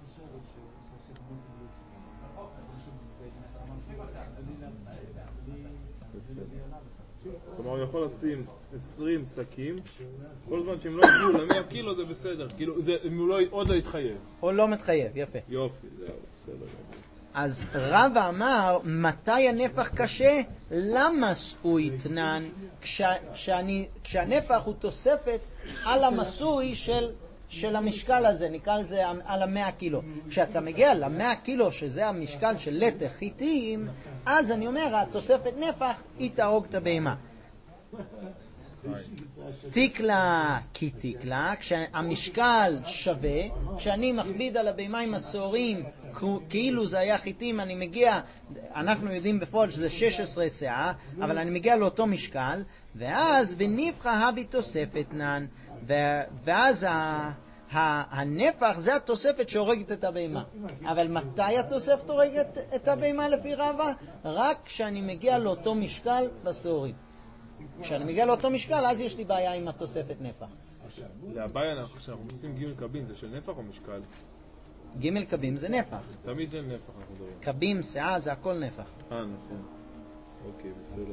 Speaker 2: כלומר, הוא יכול לשים עשרים שקים, כל זמן שהם לא יגיעו ל-מאה קילו זה בסדר. כאילו, זה, אם הוא לא, עוד לא יתחייב.
Speaker 1: או לא מתחייב, יפה.
Speaker 2: יופי, זהו, בסדר.
Speaker 1: אז רבא אמר, מתי הנפח קשה? למה הוא יתנן כשה, כשאני, כשהנפח הוא תוספת על המסוי של, של המשקל הזה, נקרא לזה על המאה קילו. כשאתה מגיע למאה קילו, שזה המשקל של לטח חיטים, אז אני אומר, התוספת נפח היא תהרוג את הבהמה. תיקלה כי תיקלה, כשהמשקל שווה, כשאני מכביד על הבהמה עם השעורים כאילו זה היה חיטים, אני מגיע, אנחנו יודעים בפועל שזה שש עשרה סאה, אבל אני מגיע לאותו משקל, ואז ונפחה הבי תוספת נן, ואז ה... הנפח זה התוספת שהורגת את הבהמה. אבל מתי התוספת הורגת את הבהמה לפי רבא? רק כשאני מגיע לאותו משקל בשעורים. כשאני מגיע לאותו משקל, אז יש לי בעיה עם התוספת נפח.
Speaker 2: להבעיה, כשאנחנו עושים גימל קבין, זה של נפח או משקל?
Speaker 1: גימל קבים זה נפח.
Speaker 2: תמיד זה נפח, אנחנו מדברים.
Speaker 1: קבים, שאה, זה הכל נפח.
Speaker 2: אה, נכון. אוקיי, בסדר.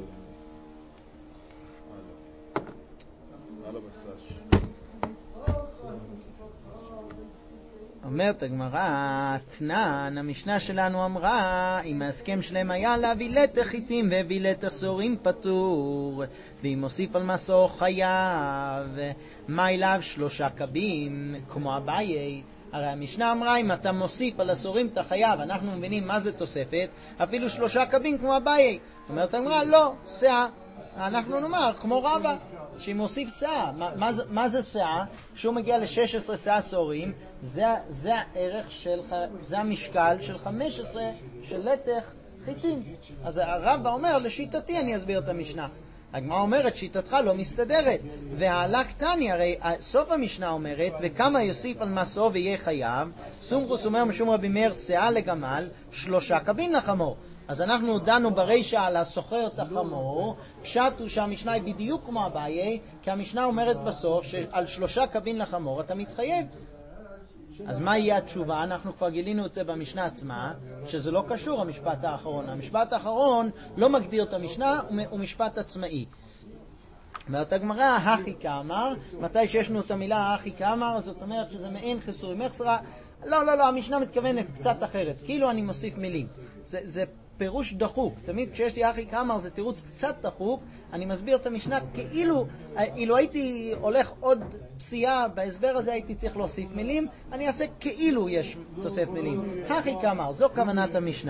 Speaker 2: הלאה. הלאה בסש.
Speaker 1: אומרת הגמרא, תנן, המשנה שלנו אמרה, אם ההסכם שלהם היה להביא לתך חיטים והביא לתך סורים פטור, ואם מוסיף על מסור חייב, מה אליו שלושה קבים, כמו אביי. הרי המשנה אמרה, אם אתה מוסיף על הסורים אתה חייב, אנחנו מבינים מה זה תוספת, אפילו שלושה קבים כמו אביי. אומרת הגמרא, לא, שאה. אנחנו נאמר, כמו רבא, שמוסיף שאה. מה, מה, מה זה שאה? כשהוא מגיע ל-שש עשרה שאה סורים, זה, זה הערך של, זה המשקל של חמש עשרה של לתך חיטים. אז הרבא אומר, לשיטתי אני אסביר את המשנה. הגמרא אומרת, שיטתך לא מסתדרת. והעלק תני, הרי סוף המשנה אומרת, וכמה יוסיף על מסו ויהיה חייב, סומכוס אומר משום רבי מאיר, שאה לגמל, שלושה קבין לחמור. אז אנחנו דנו ברישה על הסוחר את החמור, פשט הוא שהמשנה היא בדיוק כמו אביי, כי המשנה אומרת בסוף שעל שלושה קבין לחמור אתה מתחייב. אז מה יהיה התשובה? אנחנו כבר גילינו את זה במשנה עצמה, שזה לא קשור המשפט האחרון. המשפט האחרון לא מגדיר את המשנה, הוא משפט עצמאי. אומרת הגמרא, הכי כאמר, מתי שישנו את המילה הכי כאמר, זאת אומרת שזה מעין חיסורי מחסרה. לא, לא, לא, המשנה מתכוונת קצת אחרת, כאילו אני מוסיף מילים. זה, זה פירוש דחוק. תמיד כשיש לי הכי כאמר זה תירוץ קצת דחוק, אני מסביר את המשנה כאילו, אילו הייתי הולך עוד פסיעה בהסבר הזה, הייתי צריך להוסיף מילים, אני אעשה כאילו יש תוסף מילים. הכי כאמר, זו כוונת המשנה.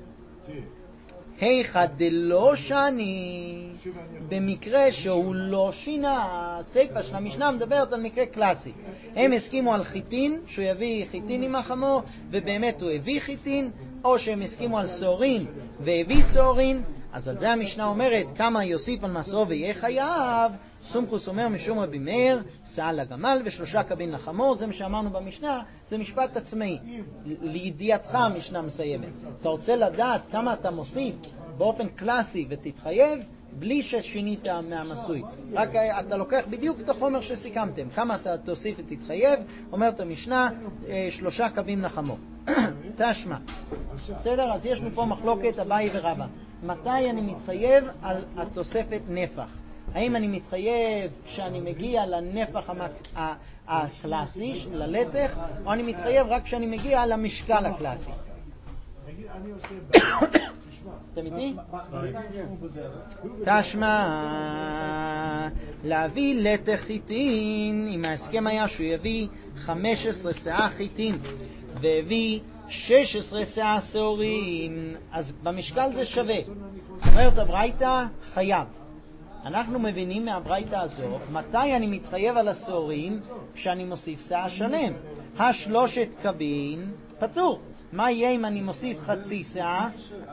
Speaker 1: היכא דלא שני, במקרה שהוא לא שינה, הסיפא של המשנה מדברת על מקרה קלאסי. הם הסכימו על חיטין, שהוא יביא חיטין עם החמור, ובאמת הוא הביא חיטין, או שהם הסכימו על סורין והביא סורין. אז על זה המשנה אומרת, כמה יוסיף על מסו ויהיה חייב. סומכוס אומר משום רבי מאיר, שאה לגמל ושלושה קבין לחמור. זה מה שאמרנו במשנה, זה משפט עצמאי. לידיעתך המשנה מסיימת. אתה רוצה לדעת כמה אתה מוסיף באופן קלאסי ותתחייב, בלי ששינית מהמסוי. רק אתה לוקח בדיוק את החומר שסיכמתם. כמה אתה תוסיף ותתחייב, אומרת המשנה, שלושה קבים לחמור. תשמע. בסדר? אז יש פה מחלוקת אביי ורבא. מתי אני מתחייב על התוספת נפח? האם אני מתחייב כשאני מגיע לנפח הקלאסי, ללתך, או אני מתחייב רק כשאני מגיע למשקל הקלאסי? אתם איתי? תשמע, להביא לתך חיטין, אם ההסכם היה שהוא יביא חמש עשרה שאה חיטין והביא שש עשרה שאה סורים, אז במשקל זה שווה. אומרת הברייתא, חייב. אנחנו מבינים מהברייתא הזו מתי אני מתחייב על הסורים כשאני מוסיף שאה שלם. השלושת קבין פטור. מה יהיה אם אני מוסיף חצי שאה?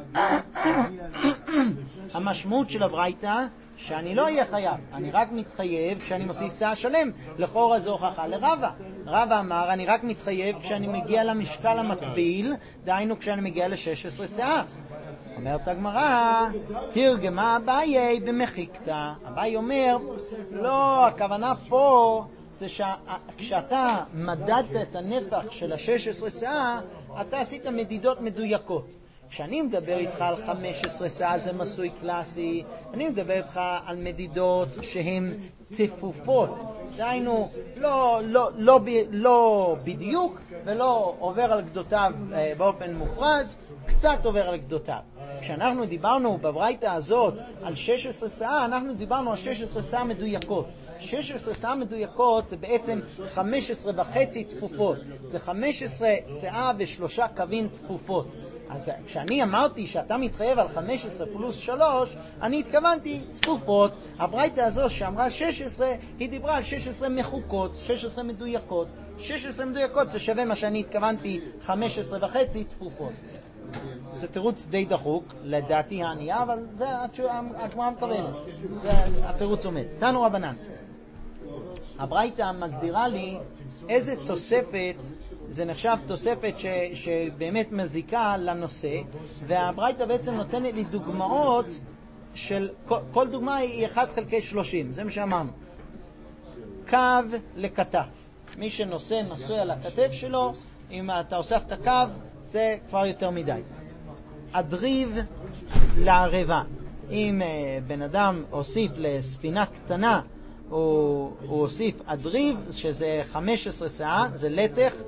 Speaker 1: המשמעות של הברייתא שאני לא אהיה חייב, אני רק מתחייב כשאני מוסיף שאה שלם. לכאורה זו הוכחה לרבא. רבא אמר אני רק מתחייב כשאני מגיע למשקל המקביל, דהיינו כשאני מגיע ל-שש עשרה שאה. אומרת הגמרא, תרגמה אביי במחיקתא. אביי אומר, לא, הכוונה פה זה שכשאתה מדדת את הנפח של ה-שש עשרה שאה, אתה עשית מדידות מדויקות. כשאני מדבר איתך על חמש עשרה שאה זה מסוי קלאסי, אני מדבר איתך על מדידות שהן צפופות, דהיינו לא, לא, לא, לא בדיוק ולא עובר על גדותיו באופן מופרז, קצת עובר על גדותיו. כשאנחנו דיברנו בברייתא הזאת על שש עשרה שאה, אנחנו דיברנו על שש עשרה שאה מדויקות. שש עשרה שאה מדויקות זה בעצם חמש עשרה וחצי תפופות, זה חמש עשרה שאה ושלושה קווים תפופות. אז כשאני אמרתי שאתה מתחייב על חמש עשרה פלוס שלוש, אני התכוונתי תפופות. הברייתא הזו שאמרה שש עשרה, היא דיברה על שש עשרה מחוקות, שש עשרה מדויקות. שש עשרה מדויקות זה שווה מה שאני התכוונתי חמש עשרה וחצי תפופות. זה תירוץ די דחוק, לדעתי הענייה, אבל זה הגמרא מקבלת. זה התירוץ עומד. תנו רבנן. הברייתא מגדירה לי איזה תוספת, זה נחשב תוספת ש, שבאמת מזיקה לנושא, והברייתא בעצם נותנת לי דוגמאות של, כל, כל דוגמה היא אחת חלקי שלושים, זה מה שאמרנו. קו לכתף. מי שנושא נושא על הכתף שלו, אם אתה אוסף את הקו, זה כבר יותר מדי. אדריב לערבה. אם בן אדם הוסיף לספינה קטנה, הוא, הוא הוסיף אדריב, שזה חמש עשרה שאה, זה לתך,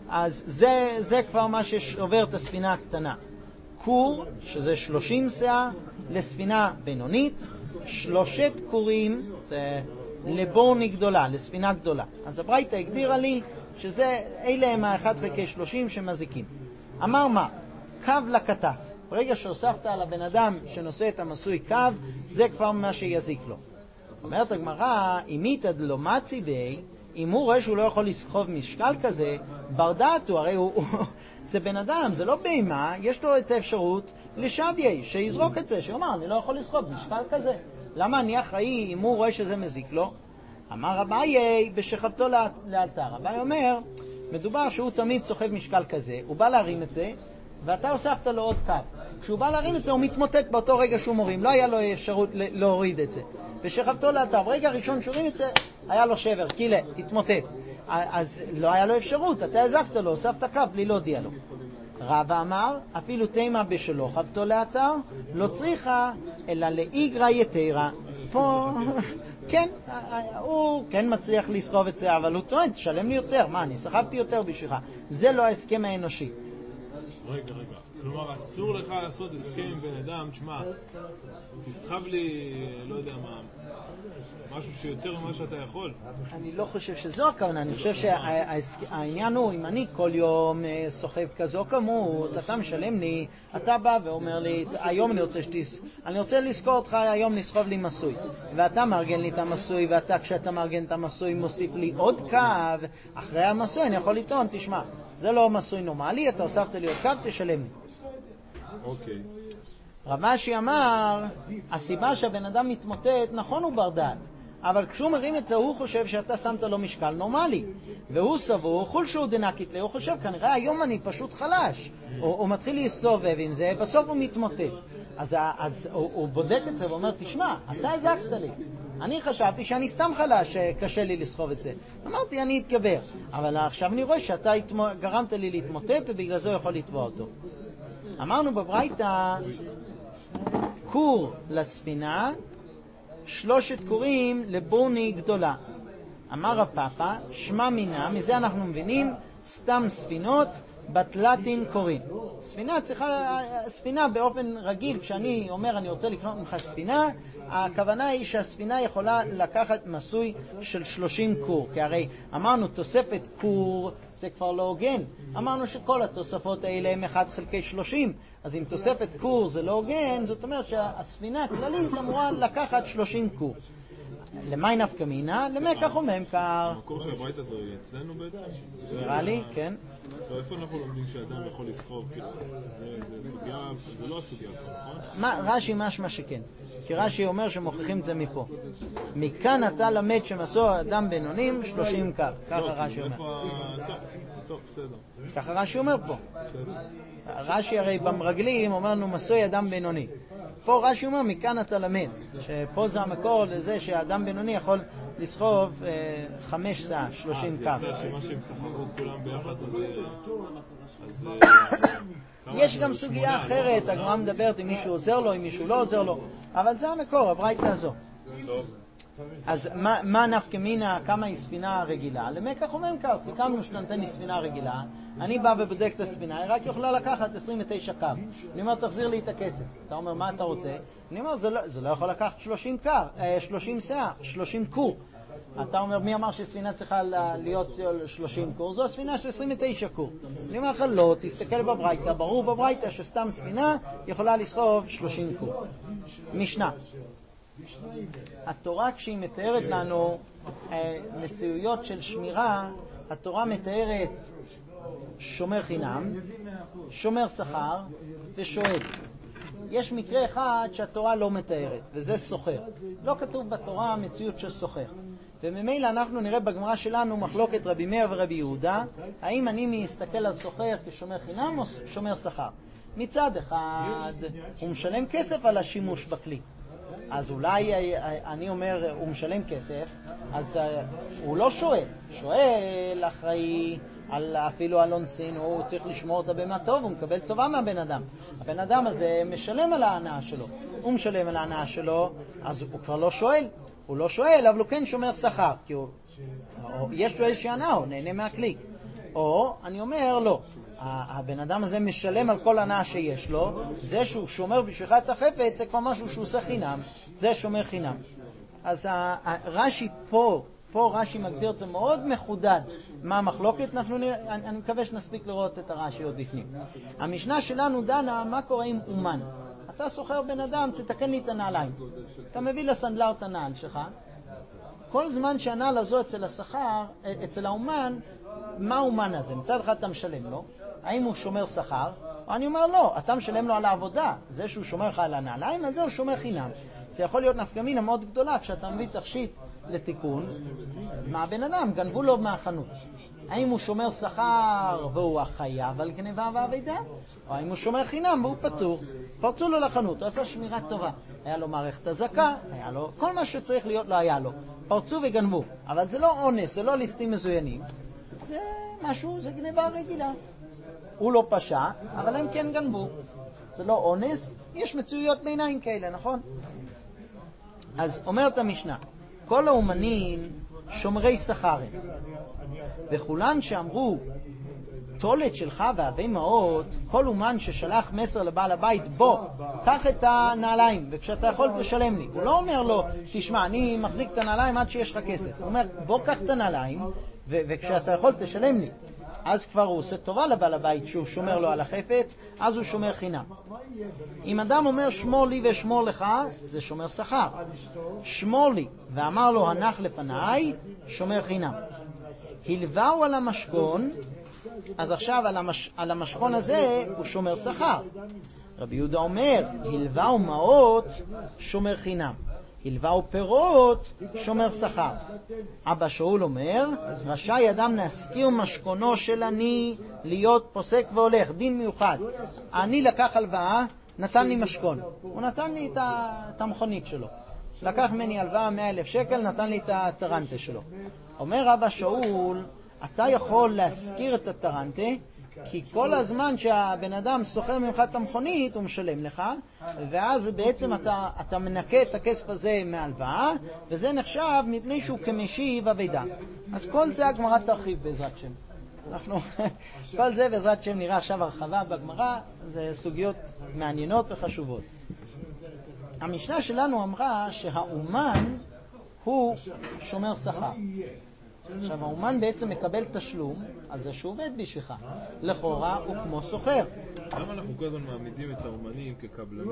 Speaker 1: אז זה, זה כבר מה שעובר את הספינה הקטנה. קור, שזה שלושים שאה, לספינה בינונית, שלושת קורים, זה לבורני גדולה, לספינה גדולה. אז הברייתא הגדירה לי שזה, אלה הם ה-אחד חלקי שלושים שמזיקים. אמר מה? קו לקטה. ברגע שהוספת על הבן אדם שנושא את המסוי קו, זה כבר מה שיזיק לו. אומרת הגמרא, אם איתד לא מצי בי, אם הוא רואה שהוא לא יכול לסחוב משקל כזה, ברדתו, הרי הוא, הוא, זה בן אדם, זה לא בהמה, יש לו את האפשרות לשדיה, שיזרוק את זה, שאומר, אני לא יכול לסחוב משקל כזה. למה אני אחראי אם הוא רואה שזה מזיק לו? אמר רביי בשכבתו לאלתר. רביי אומר, מדובר שהוא תמיד סוחב משקל כזה, הוא בא להרים את זה, ואתה הוספת לו עוד קו. כשהוא בא להרים את זה, הוא מתמוטט באותו רגע שהוא מורים, לא היה לו אפשרות להוריד את זה. בשכבתו לאלתר, ברגע הראשון שורים את זה, היה לו שבר, קילה, התמוטט. אז לא היה לו אפשרות, אתה הזקת לו, הוספת קו בלי להודיע לו. רבא אמר, אפילו תימה בשלו חבתו לאתר, לא צריכה, אלא לאיגרא יתרה. פה, כן, הוא כן מצליח לסחוב את זה, אבל הוא טוען, תשלם לי יותר, מה, אני סחבתי יותר בשבילך. זה לא ההסכם האנושי.
Speaker 2: רגע, רגע. כלומר, אסור לך לעשות הסכם עם בן אדם, תשמע, תסחב לי, לא יודע מה, משהו שיותר ממה שאתה יכול.
Speaker 1: אני לא חושב שזו הכוונה, אני חושב שהעניין הוא, אם אני כל יום סוחב כזו כמות, אתה משלם לי, אתה בא ואומר לי, היום אני רוצה שתס... אני רוצה לזכור אותך, היום לסחוב לי מסוי. ואתה מארגן לי את המסוי, ואתה כשאתה מארגן את המסוי מוסיף לי עוד קו, אחרי המסוי אני יכול לטעון, תשמע, זה לא מסוי נורמלי, אתה הוספת לי עוד קו, תשלם לי.
Speaker 2: אוקיי.
Speaker 1: רב אשי אמר, הסיבה שהבן אדם מתמוטט, נכון הוא ברדעת, אבל כשהוא מרים את זה, הוא חושב שאתה שמת לו משקל נורמלי, והוא סבור, חול שהוא דנקית לי, הוא חושב, כנראה היום אני פשוט חלש, הוא, הוא מתחיל להסתובב עם זה, בסוף הוא מתמוטט. אז, אז הוא, הוא בודק את זה ואומר, תשמע, אתה הזקת לי, אני חשבתי שאני סתם חלש, קשה לי לסחוב את זה. אמרתי, אני אתגבר, אבל עכשיו אני רואה שאתה גרמת לי להתמוטט, ובגלל זה הוא יכול לתבוע אותו. אמרנו בברייתא, קור לספינה, שלושת קורים לבורני גדולה. אמר הפאפה, שמה מינה, מזה אנחנו מבינים, סתם ספינות בתלתין קוראים. ספינה צריכה, ספינה באופן רגיל, כשאני אומר אני רוצה לקנות ממך ספינה, הכוונה היא שהספינה יכולה לקחת מסוי של שלושים קור, כי הרי אמרנו תוספת קור זה כבר לא הוגן. אמרנו שכל התוספות האלה הם אחד חלקי שלושים, אז אם תוספת קור זה לא הוגן, זאת אומרת שהספינה הכללית אמורה לקחת שלושים קור. למי נפקא מינה? למקח וממכר.
Speaker 2: המקור של הברייתא הזה אצלנו בעצם?
Speaker 1: נראה לי, כן.
Speaker 2: איפה אנחנו לומדים שאדם יכול לסחוב? זה סוגיה, זה לא הסוגיה פה, נכון?
Speaker 1: מה, רש"י משמע שכן. כי רש"י אומר שמוכיחים את זה מפה. מכאן אתה למד שמסוע אדם בינונים שלושים קו. ככה רש"י אומר.
Speaker 2: טוב, טוב, בסדר.
Speaker 1: ככה רש"י אומר פה. רש"י הרי במרגלים אומרנו מסוע אדם בינוני. פה רש"י אומר מכאן אתה למד. שפה זה המקור לזה שאדם בינוני יכול לסחוב אה, חמש שאה, שלושים קו.
Speaker 2: זה יצא שמה שהם סחבו כולם ביחד, אז...
Speaker 1: יש גם סוגיה אחרת, הגמרא מדברת אם מישהו עוזר לו, אם מישהו לא עוזר לו, אבל זה המקור, הברייתא הזו. אז מה, מה נפקא מינה, כמה היא ספינה רגילה? למקח וממכר, סיכמנו שאתה נותן לי ספינה רגילה, אני בא ובודק את הספינה, היא רק יכולה לקחת עשרים ותשע קו. אני אומר, תחזיר לי את הכסף. אתה אומר, מה אתה רוצה? אני אומר, זה לא, זה לא יכול לקחת שלושים קו, שלושים שאה, שלושים קור. אתה אומר, מי אמר שספינה צריכה להיות שלושים קור? זו הספינה של עשרים ותשע קור. אני אומר לך, לא, תסתכל בברייתא, ברור בברייתא שסתם ספינה יכולה לסחוב שלושים קור. משנה. התורה כשהיא מתארת לנו מציאויות של שמירה, התורה מתארת שומר חינם, שומר שכר ושואל. יש מקרה אחד שהתורה לא מתארת, וזה סוחר. לא כתוב בתורה מציאות של סוחר. וממילא אנחנו נראה בגמרא שלנו מחלוקת רבי מאיר ורבי יהודה, האם אני מסתכל על סוחר כשומר חינם או שומר שכר. מצד אחד הוא משלם כסף על השימוש בכלי. אז אולי אני אומר הוא משלם כסף, אז הוא לא שואל. שואל אחראי על, אפילו על אונסין, הוא צריך לשמור אותה במה טוב, הוא מקבל טובה מהבן אדם. הבן אדם הזה משלם על ההנאה שלו. הוא משלם על ההנאה שלו, אז הוא כבר לא שואל. הוא לא שואל, אבל הוא כן שומר שכר, כי הוא, יש לו איזושהי הנאה, הוא נהנה מהכלי. או אני אומר לא, הבן אדם הזה משלם על כל הנאה שיש לו, זה שהוא שומר בשבילך את החפץ זה כבר משהו שהוא עושה חינם, זה שומר חינם. אז רש"י פה, פה רש"י מגדיר את זה מאוד מחודד מה המחלוקת. אנחנו נראה, אני, אני מקווה שנספיק לראות את הרש"י עוד לפנים. המשנה שלנו דנה מה קורה עם אומן. אתה סוחר בן אדם, תתקן לי את הנעליים, אתה מביא לסנדלר את הנעל שלך, כל זמן שהנעל הזו אצל השכר, אצל האומן, מה האומן הזה? מצד אחד אתה משלם לו, האם הוא שומר שכר? או אני אומר לא, אתה משלם לו על העבודה, זה שהוא שומר לך על הנעליים, אז זה הוא שומר חינם. זה יכול להיות נפקא מינה מאוד גדולה כשאתה מביא תכשיט לתיקון מהבן אדם, גנבו לו מהחנות. האם הוא שומר שכר והוא החייב על גניבה ועבידה, או האם הוא שומר חינם והוא פטור? פרצו לו לחנות, הוא עשה שמירה טובה, היה לו מערכת הזקה, היה לו כל מה שצריך להיות לא היה לו, פרצו וגנבו. אבל זה לא אונס, זה לא ליסטים מזוינים, זה משהו, זה גניבה רגילה. הוא לא פשע, אבל הם כן גנבו, זה לא אונס. יש מצויות ביניים כאלה, נכון? אז אומרת המשנה, כל האומנים שומרי שכר הם, וכולן שאמרו תולת שלך והווי מעות, כל אומן ששלח מסר לבעל הבית, בוא, קח את הנעליים וכשאתה יכול תשלם לי. הוא לא אומר לו, תשמע, אני מחזיק את הנעליים עד שיש לך כסף. הוא אומר, בוא קח את הנעליים ו- וכשאתה יכול תשלם לי. אז כבר הוא עושה טובה לבעל הבית שהוא שומר לו על החפץ, אז הוא שומר חינם. אם אדם אומר שמור לי ושמור לך, זה שומר שכר. שמור לי ואמר לו הנח לפניי, שומר חינם. הלווהו על המשכון, אז עכשיו על, המש... על המשכון הזה הוא שומר שכר. רבי יהודה אומר, הלווהו מעות, שומר חינם. הלווהו פירות, שומר שכר. אבא שאול אומר, רשאי אדם להשכיר משכונו של אני להיות פוסק והולך, דין מיוחד. אני לקח הלוואה, נתן לי משכון. הוא נתן לי את המכונית שלו. לקח ממני הלוואה מאה אלף שקל, נתן לי את הטרנטה שלו. אומר אבא שאול, אתה יכול להשכיר את הטרנטה, כי כל הזמן שהבן אדם סוחר ממך את המכונית, הוא משלם לך, ואז בעצם אתה, אתה מנקה את הכסף הזה מהלוואה, וזה נחשב מפני שהוא כמשיב עבדה. אז כל זה הגמרא תרחיב בעזרת שם. אנחנו, כל זה בעזרת שם נראה עכשיו הרחבה בגמרא, זה סוגיות מעניינות וחשובות. המשנה שלנו אמרה שהאומן הוא שומר שכר. עכשיו, האומן בעצם מקבל תשלום על זה שהוא עובד בשבילך. לכאורה הוא כמו סוחר.
Speaker 2: למה אנחנו כל הזמן מעמידים את האומנים כקבלנים?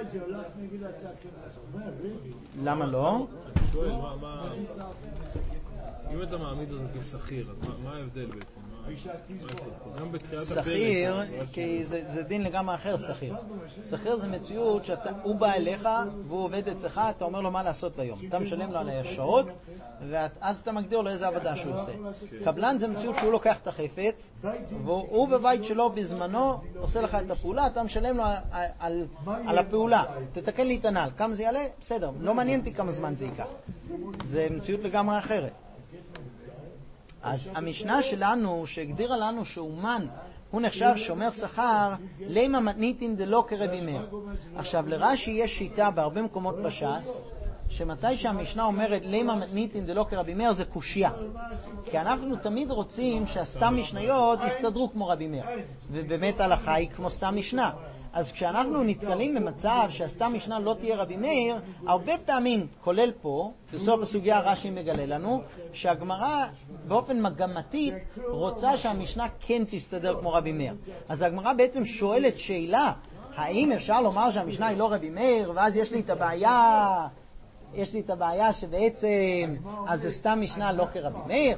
Speaker 1: למה לא?
Speaker 2: אני שואל, מה... אם אתה מעמיד אותו כשכיר, אז מה ההבדל בעצם? גם בתחילת הפרק.
Speaker 1: שכיר, כי זה דין לגמרי אחר, שכיר. שכיר זה מציאות שהוא בא אליך והוא עובד אצלך, אתה אומר לו מה לעשות ביום. אתה משלם לו על השעות, ואז אתה מגדיר לו איזה עבודה שהוא עושה. קבלן זה מציאות שהוא לוקח את החפץ, והוא בבית שלו בזמנו עושה לך את הפעולה, אתה משלם לו על, על הפעולה. תתקן לי את הנעל. כמה זה יעלה? בסדר. לא מעניין אותי כמה זמן זה ייקח. זה מציאות לגמרי אחרת. אז המשנה שלנו שהגדירה לנו שאומן הוא נחשב שומר שכר, למה מתניתין דלא כרבי מאיר. עכשיו לרש"י יש שיטה בהרבה מקומות בש"ס, שמתי שהמשנה אומרת למה מתניתין דלא כרבי מאיר זה קושיה. כי אנחנו תמיד רוצים שהסתם משניות יסתדרו כמו רבי מאיר, ובאמת הלכה היא כמו סתם משנה. אז כשאנחנו נתקלים במצב שהסתם משנה לא תהיה רבי מאיר, הרבה פעמים, כולל פה, בסוף הסוגיה רש"י מגלה לנו, שהגמרא באופן מגמתית רוצה שהמשנה כן תסתדר כמו רבי מאיר. אז הגמרא בעצם שואלת שאלה, האם אפשר לומר שהמשנה היא לא רבי מאיר, ואז יש לי את הבעיה, יש לי את הבעיה שבעצם, אז זה סתם משנה לא כרבי מאיר?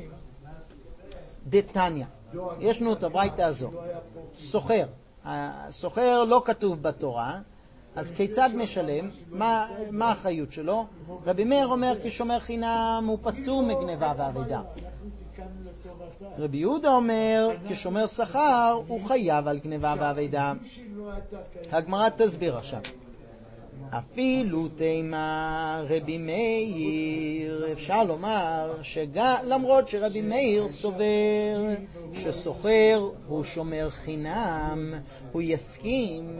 Speaker 1: דתניא, יש לנו את הברייתא הזו, סוחר. הסוחר לא כתוב בתורה, אז כיצד משלם? מה, מה האחריות שלו? רבי מאיר אומר כשומר חינם הוא פטור מגניבה ועבדה. רבי יהודה אומר כשומר שכר הוא חייב על גניבה ועבדה. הגמרא תסביר עכשיו. אפילו תימה רבי מאיר, אפשר לומר שלמרות שרבי מאיר סובר שסוחר הוא שומר חינם, הוא יסכים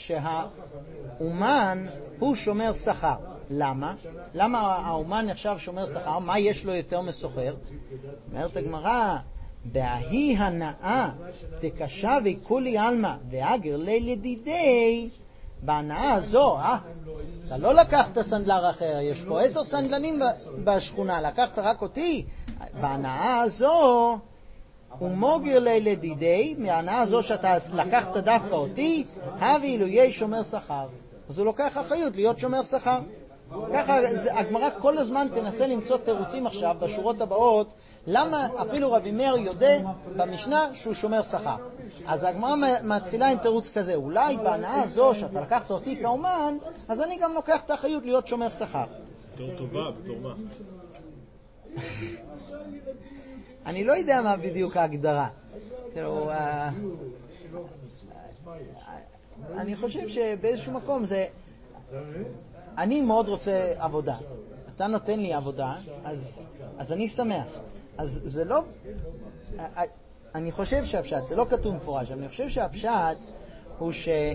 Speaker 1: שהאומן הוא שומר שכר. למה? למה האומן נחשב שומר שכר? מה יש לו יותר מסוחר? אומרת הגמרא, בההי הנאה תקשה וכולי עלמא ואגר ללדידי, בהנאה הזו, אה? אתה לא לקחת סנדלר אחר, יש פה עשר סנדלנים בשכונה, לקחת רק אותי. בהנאה הזו, ומוגר ללדידי, מההנאה הזו שאתה לקחת דווקא אותי, הווה אילויי שומר שכר. אז הוא לוקח אחריות להיות שומר שכר. ככה הגמרא כל הזמן תנסה למצוא תירוצים עכשיו בשורות הבאות, למה אפילו רבי מאיר יודע במשנה שהוא שומר שכר. אז הגמרא מתחילה עם תירוץ כזה, אולי בהנאה הזו שאתה לקחת אותי כאומן, אז אני גם לוקח את האחריות להיות שומר שכר.
Speaker 2: בתור טובה, בתור מה?
Speaker 1: אני לא יודע מה בדיוק ההגדרה. כאילו, אני חושב שבאיזשהו מקום זה, אני מאוד רוצה עבודה. אתה נותן לי עבודה, אז, אז אני שמח. אז זה לא, אני חושב שהפשט, זה לא כתוב מפורש, אבל אני חושב שהפשט הוא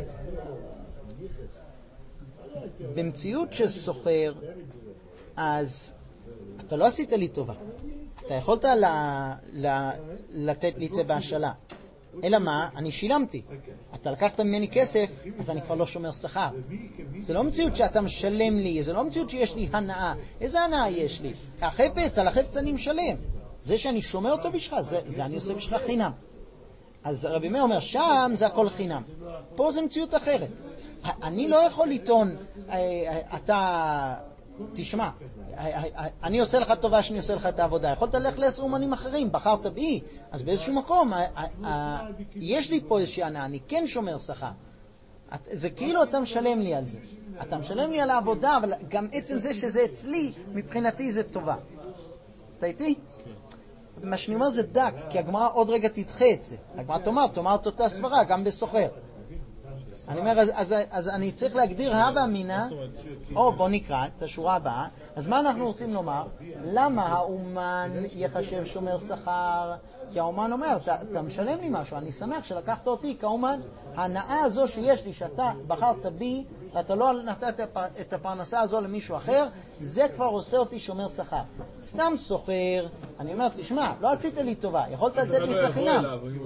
Speaker 1: שבמציאות של סוחר, אז אתה לא עשית לי טובה. אתה יכולת ל, ל, לתת לי את זה בהשאלה. אלא מה? אני שילמתי. אתה לקחת ממני כסף, אז אני כבר לא שומר שכר. זה לא מציאות שאתה משלם לי, זה לא מציאות שיש לי הנאה. איזה הנאה יש לי? החפץ, על החפץ אני משלם. זה שאני שומר אותו בשבילך, זה, זה אני עושה בשבילך חינם. אז רבי מאיר אומר, שם זה הכל חינם. פה זה מציאות אחרת. אני לא יכול לטעון, אתה, תשמע, אני עושה לך טובה שאני עושה לך את העבודה. יכולת ללכת לעשר אומנים אחרים, בחרת בי, אז באיזשהו מקום, יש לי פה איזושהי הנאה, אני כן שומר שכר. זה כאילו אתה משלם לי על זה. אתה משלם לי על העבודה, אבל גם עצם זה שזה אצלי, מבחינתי זה טובה. אתה איתי? מה שאני אומר זה דק, כי הגמרא עוד רגע תדחה את זה. הגמרא תאמר, תאמר את אותה סברה, גם בסוחר. אני אומר, אז, אז, אז אני צריך להגדיר הווה אמינא, או בוא נקרא את השורה הבאה. אז מה אנחנו רוצים לומר? למה האומן יחשב שומר שכר? כי האומן אומר, אתה, אתה משלם לי משהו, אני שמח שלקחת אותי כאומן. ההנאה הזו שיש לי, שאתה בחרת בי, ואתה לא נתת את הפרנסה הזו למישהו אחר, זה כבר עושה אותי שומר שכר. סתם סוחר, אני אומר, תשמע, לא עשית לי טובה, יכולת לתת לי את זה חינם.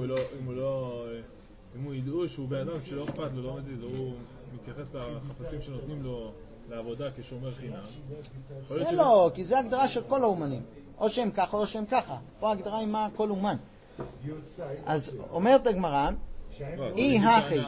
Speaker 2: אם הוא ידעו שהוא בן אדם שלא אכפת לו, לא מזיז, הוא מתייחס לחפצים שנותנים לו לעבודה כשומר חינם.
Speaker 1: זה לא, כי זה הגדרה של כל האומנים. או שהם ככה או שהם ככה. פה ההגדרה היא מה כל אומן. אז אומרת הגמרא, אי הכי.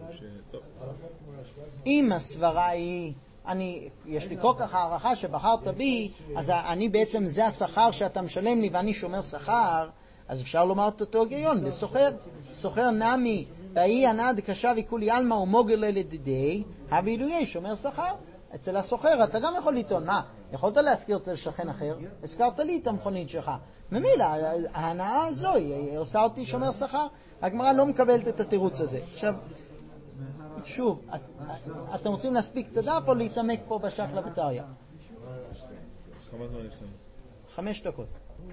Speaker 1: אם הסברה היא, אני, יש לי כל כך הערכה שבחרת בי, אז אני בעצם זה השכר שאתה משלם לי ואני שומר שכר, אז אפשר לומר את אותו היגיון, בסוחר, סוחר נמי, בהי הנאה דקשה וכולי עלמא ומוגר ללדידי, הווה אילויי שומר שכר. אצל הסוחר אתה גם יכול לטעון, מה, יכולת להזכיר אצל שכן אחר, הזכרת לי את המכונית שלך. ממילא, ההנאה הזו היא עושה אותי שומר שכר. הגמרא לא מקבלת את התירוץ הזה. עכשיו, שוב, את, אתם רוצים להספיק את הדף או להתעמק פה בשחלה וטריה?
Speaker 2: כמה זמן יש לנו?
Speaker 1: חמש דקות.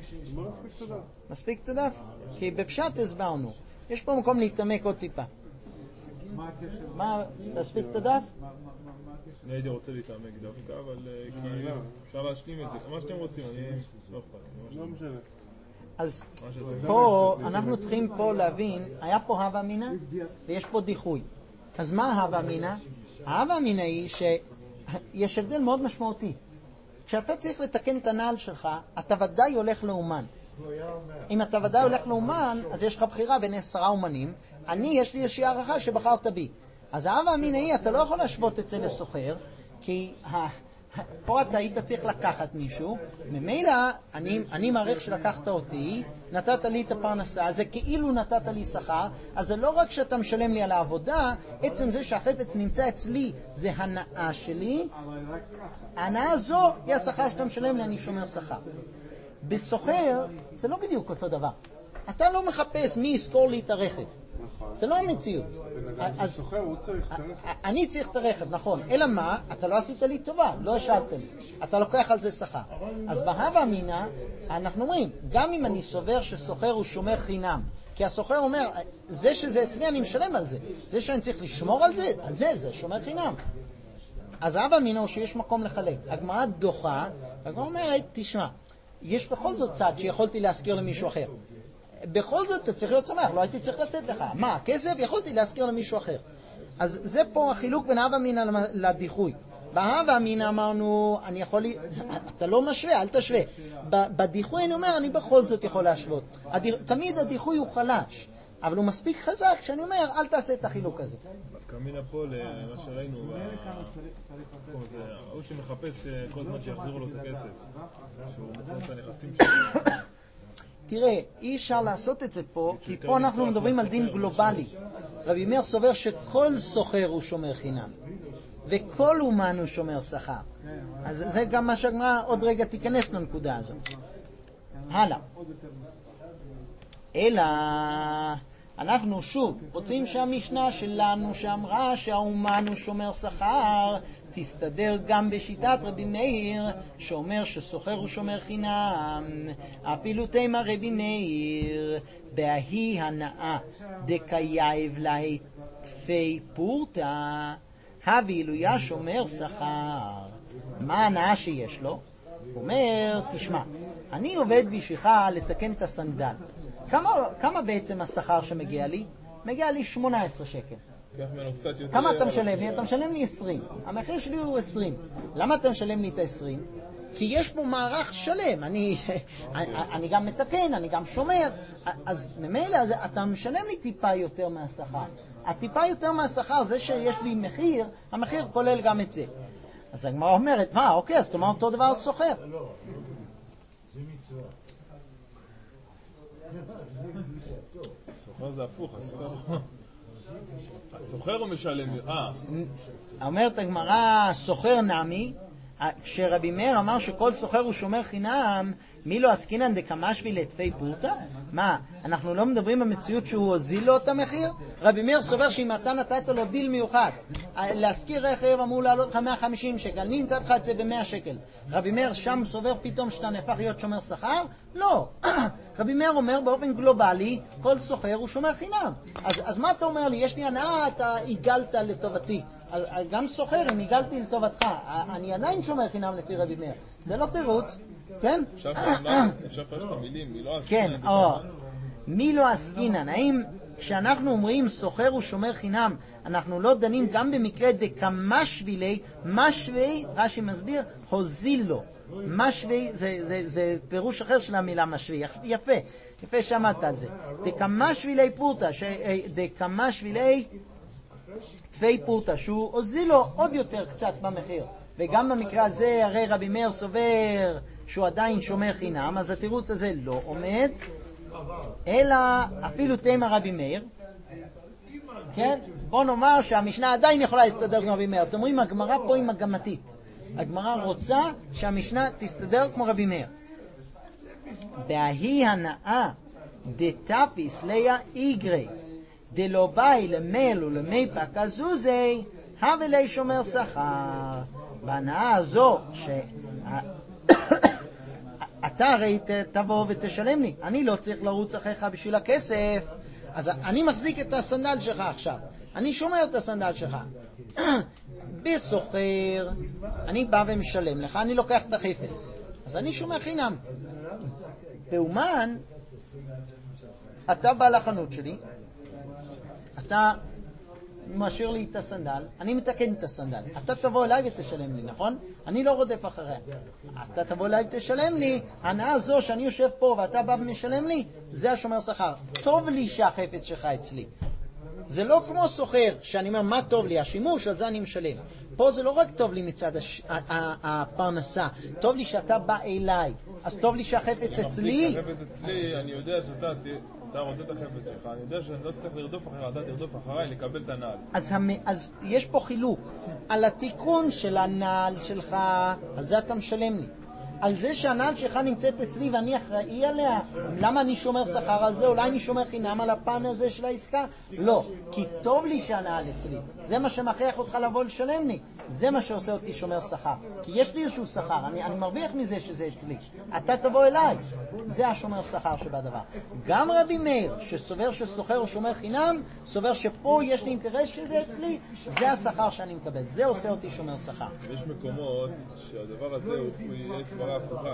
Speaker 1: מספיק את הדף? כי בפשט הסברנו. יש פה מקום להתעמק עוד טיפה. מה, להספיק את הדף?
Speaker 2: אני הייתי רוצה להתעמק דווקא, אבל אפשר להשלים את זה. כמה שאתם רוצים, אני לא אכפת.
Speaker 3: לא משנה.
Speaker 1: אז פה, אנחנו צריכים פה להבין, היה פה הווה אמינא ויש פה דיחוי. אז מה הווה אמינא? ההווה אמינא היא שיש הבדל מאוד משמעותי. כשאתה צריך לתקן את הנעל שלך, אתה ודאי הולך לאומן. אם אתה ודאי הולך לאומן, אז יש לך בחירה בין עשרה אומנים. אני, יש לי איזושהי הערכה שבחרת בי. אז ההווה אמינא היא, אתה לא יכול להשוות את זה לסוחר, כי פה אתה היית צריך לקחת מישהו, ממילא אני, אני מעריך שלקחת אותי, נתת לי את הפרנסה, זה כאילו נתת לי שכר, אז זה לא רק שאתה משלם לי על העבודה, עצם זה שהחפץ נמצא אצלי זה הנאה שלי, ההנאה הזו היא השכר שאתה משלם לי, אני שומר שכר. בסוחר זה לא בדיוק אותו דבר. אתה לא מחפש מי יזכור לי את הרכב. זה לא המציאות.
Speaker 3: אז סוחר הוא צריך את הרכב.
Speaker 1: אני צריך את הרכב, נכון. אלא מה? אתה לא עשית לי טובה, לא השאלת לי. אתה לוקח על זה שכר. אז בהווה אמינא אנחנו אומרים, גם אם אני סובר שסוחר הוא שומר חינם, כי הסוחר אומר, זה שזה אצלי אני משלם על זה. זה שאני צריך לשמור על זה, על זה, זה שומר חינם. אז ההווה אמינא הוא שיש מקום לחלק. הגמרא דוחה, הגמרא אומרת, תשמע, יש בכל זאת צד שיכולתי להזכיר למישהו אחר. בכל זאת אתה צריך להיות שמח, לא הייתי צריך לתת לך. מה, כסף? יכולתי להזכיר למישהו אחר. אז זה פה החילוק בין הווה אמינא לדיחוי. בהווה אמינא אמרנו, אני יכול, אתה לא משווה, אל תשווה. בדיחוי אני אומר, אני בכל זאת יכול להשוות. תמיד הדיחוי הוא חלש, אבל הוא מספיק חזק כשאני אומר, אל תעשה את החילוק הזה.
Speaker 2: קמינה פה למה שראינו, הוא שמחפש כל זמן שיחזירו לו את הכסף, שהוא מוכן את הנכסים שלו.
Speaker 1: תראה, אי אפשר לעשות את זה פה, כי פה אנחנו מדברים על דין גלובלי. רבי מאיר סובר שכל סוחר הוא שומר חינם, וכל אומן הוא שומר שכר. אז זה גם מה שהגמרא עוד רגע תיכנס לנקודה הזאת. הלאה. אלא אנחנו שוב רוצים שהמשנה שלנו שאמרה שהאומן הוא שומר שכר תסתדר גם בשיטת רבי מאיר שאומר שסוחר הוא שומר חינם. אפילו תימא רבי מאיר בהי הנאה דקייב להי תפי פורתא הווילויה שומר שכר. מה ההנאה שיש לו? הוא אומר, תשמע, אני עובד בשבילך לתקן את הסנדל. כמה, כמה בעצם השכר שמגיע לי? מגיע לי שמונה עשרה שקל. כמה אתה משלם לי? אתה משלם לי עשרים. המחיר שלי הוא עשרים. למה אתה משלם לי את ה-עשרים? כי יש פה מערך שלם. אני, אני גם מתקן, אני גם שומר. אז ממילא אתה משלם לי טיפה יותר מהשכר. הטיפה יותר מהשכר, זה שיש לי מחיר, המחיר כולל גם את זה. אז הגמרא אומרת, מה, אוקיי, אז תאמר אותו דבר על סוחר.
Speaker 3: זה מצווה.
Speaker 2: הסוחר זה הפוך, הסוחר הוא משלם. אה.
Speaker 1: אומרת הגמרא, סוחר נמי, כשרבי מאיר אמר שכל סוחר הוא שומר חינם, מי לא עסקינן דקמשוי לתפי פורתא? מה, אנחנו לא מדברים במציאות שהוא הוזיל לו את המחיר? רבי מאיר סובר שאם אתה נתת לו דיל מיוחד, להשכיר רכב אמור לעלות לך מאה וחמישים שקל, אני נתת לך את זה ב-מאה שקל. רבי מאיר שם סובר פתאום שאתה נהפך להיות שומר שכר? לא. רבי מאיר אומר באופן גלובלי, כל סוחר הוא שומר חינם. אז, אז מה אתה אומר לי? יש לי הנאה, אתה עיגלת לטובתי. אז גם סוחר, אם עיגלתי לטובתך, אני עדיין שומר חינם לפי רבי מאיר. זה לא תירוץ, כן?
Speaker 2: אפשר פרש את המילים, מי לא עסקינן?
Speaker 1: כן, או, מי לא עסקינן? האם כשאנחנו אומרים סוחר הוא שומר חינם, אנחנו לא דנים גם במקרה דקמשווילי, משווה, רש"י מסביר, הוזיל לו. משווה זה, זה, זה פירוש אחר של המילה משווה. יפה, יפה שמעת על זה. דקמשווילי פורתא, דקמשווילי תפי פורתא, שהוא הוזיל לו עוד יותר קצת במחיר. וגם במקרה הזה הרי רבי מאיר סובר שהוא עדיין שומר חינם, אז התירוץ הזה לא עומד, אלא אפילו תימא רבי מאיר. כן? בוא נאמר שהמשנה עדיין יכולה להסתדר כמו רבי מאיר. אתם אומרים, הגמרא פה היא מגמתית. הגמרא רוצה שהמשנה תסתדר כמו רבי מאיר. בהי הנאה דתפיס ליה איגרי דלא באי למל ולמי פקא זוזי הווה לי שומר שכר. בהנאה הזו שאתה הרי תבוא ותשלם לי, אני לא צריך לרוץ אחריך בשביל הכסף, אז אני מחזיק את הסנדל שלך עכשיו, אני שומר את הסנדל שלך. בסוחר אני בא ומשלם לך, אני לוקח את החפץ, אז אני שומר חינם. באומן אתה בא לחנות שלי, אתה משאיר לי את הסנדל, אני מתקן את הסנדל, אתה תבוא אליי ותשלם לי, נכון? אני לא רודף אחריה. אתה תבוא אליי ותשלם לי, ההנאה הזו שאני יושב פה ואתה בא ומשלם לי, זה השומר שכר. טוב לי שהחפץ שלך אצלי. זה לא כמו סוחר שאני אומר מה טוב לי, השימוש, על זה אני משלם. פה זה לא רק טוב לי מצד הש... הפרנסה, טוב לי שאתה בא אליי, אז טוב לי שהחפץ אצלי.
Speaker 2: אני מחזיק את החפץ אצלי, אני יודע שאתה אתה רוצה את החפץ שלך, אני יודע שאני לא צריך לרדוף אחריך, אתה תרדוף אחריי לקבל את הנעל.
Speaker 1: אז, המ... אז יש פה חילוק על התיקון של הנעל שלך, על זה אתה משלם לי. על זה שהנעל שלך נמצאת אצלי ואני אחראי עליה, למה אני שומר שכר על זה? אולי אני שומר חינם על הפן הזה של העסקה? לא, כי טוב לי שהנעל אצלי, זה מה שמכריח אותך לבוא לשלם לי, זה מה שעושה אותי שומר שכר, כי יש לי איזשהו שכר, אני, אני מרוויח מזה שזה אצלי, אתה תבוא אליי, זה השומר שכר שבדבר. גם רבי מאיר שסובר שסוחר הוא שומר חינם, סובר שפה יש לי אינטרס שזה אצלי, זה השכר שאני מקבל, זה עושה אותי שומר שכר.
Speaker 2: יש מקומות שהדבר הזה הוא יהיה סברה הפוכה,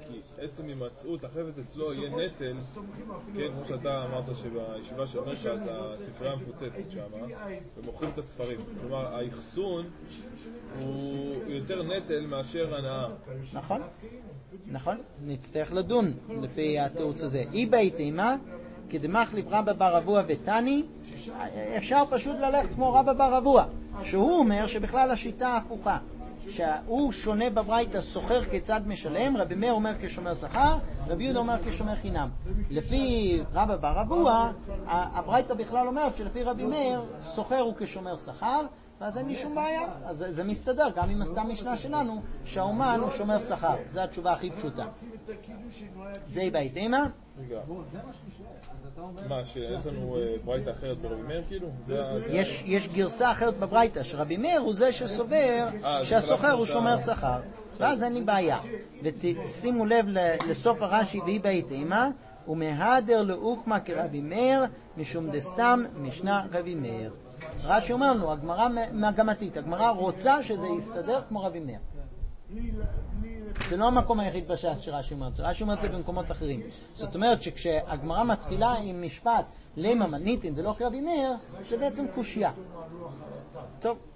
Speaker 2: כי עצם הימצאות החפץ אצלו יהיה נטל, כן, כמו שאתה אמרת שבישיבה של מרכז הספרייה המפוצצת שם, ומוכרים את הספרים. כלומר, האחסון הוא יותר נטל מאשר הנאה.
Speaker 1: נכון, נכון, נצטרך לדון לפי התירוץ הזה. אי בהתאמה, כדמח לב רבא בר אבוה ותני, אפשר פשוט ללכת כמו רבא בר אבוה, שהוא אומר שבכלל השיטה הפוכה, שהוא שונה בברייתא סוחר כיצד משלם, רבי מאיר אומר כשומר שכר, רבי יהודה אומר כשומר חינם. לפי רבא בר אבוה, הברייתא בכלל אומרת שלפי רבי מאיר סוחר הוא כשומר שכר, ואז אין לי שום בעיה. אז זה, זה מסתדר גם עם הסתם משנה שלנו שהאומן הוא שומר שכר. זו התשובה הכי פשוטה. זה בהתאמה.
Speaker 2: רגע, מה, שיש לנו ברייתא אחרת ברבי מאיר כאילו?
Speaker 1: יש, יש גרסה אחרת בברייתא שרבי מאיר הוא זה שסובר שהסוחר הוא שומר שכר, ואז אין לי בעיה. ושימו לב לסוף הרש"י והיא בהתאמה, ומהדר לאוקמה כרבי מאיר משום דסתם משנה רבי מאיר. רש"י אומר לנו, הגמרא מגמתית, הגמרא רוצה שזה יסתדר כמו רבי מאיר. זה לא המקום היחיד בש"ס שרש"י אומר את זה, רש"י אומר את זה במקומות אחרים. זאת אומרת שכשהגמרא מתחילה עם משפט למה מניתין ולא כרבי מאיר, זה בעצם קושיה. טוב.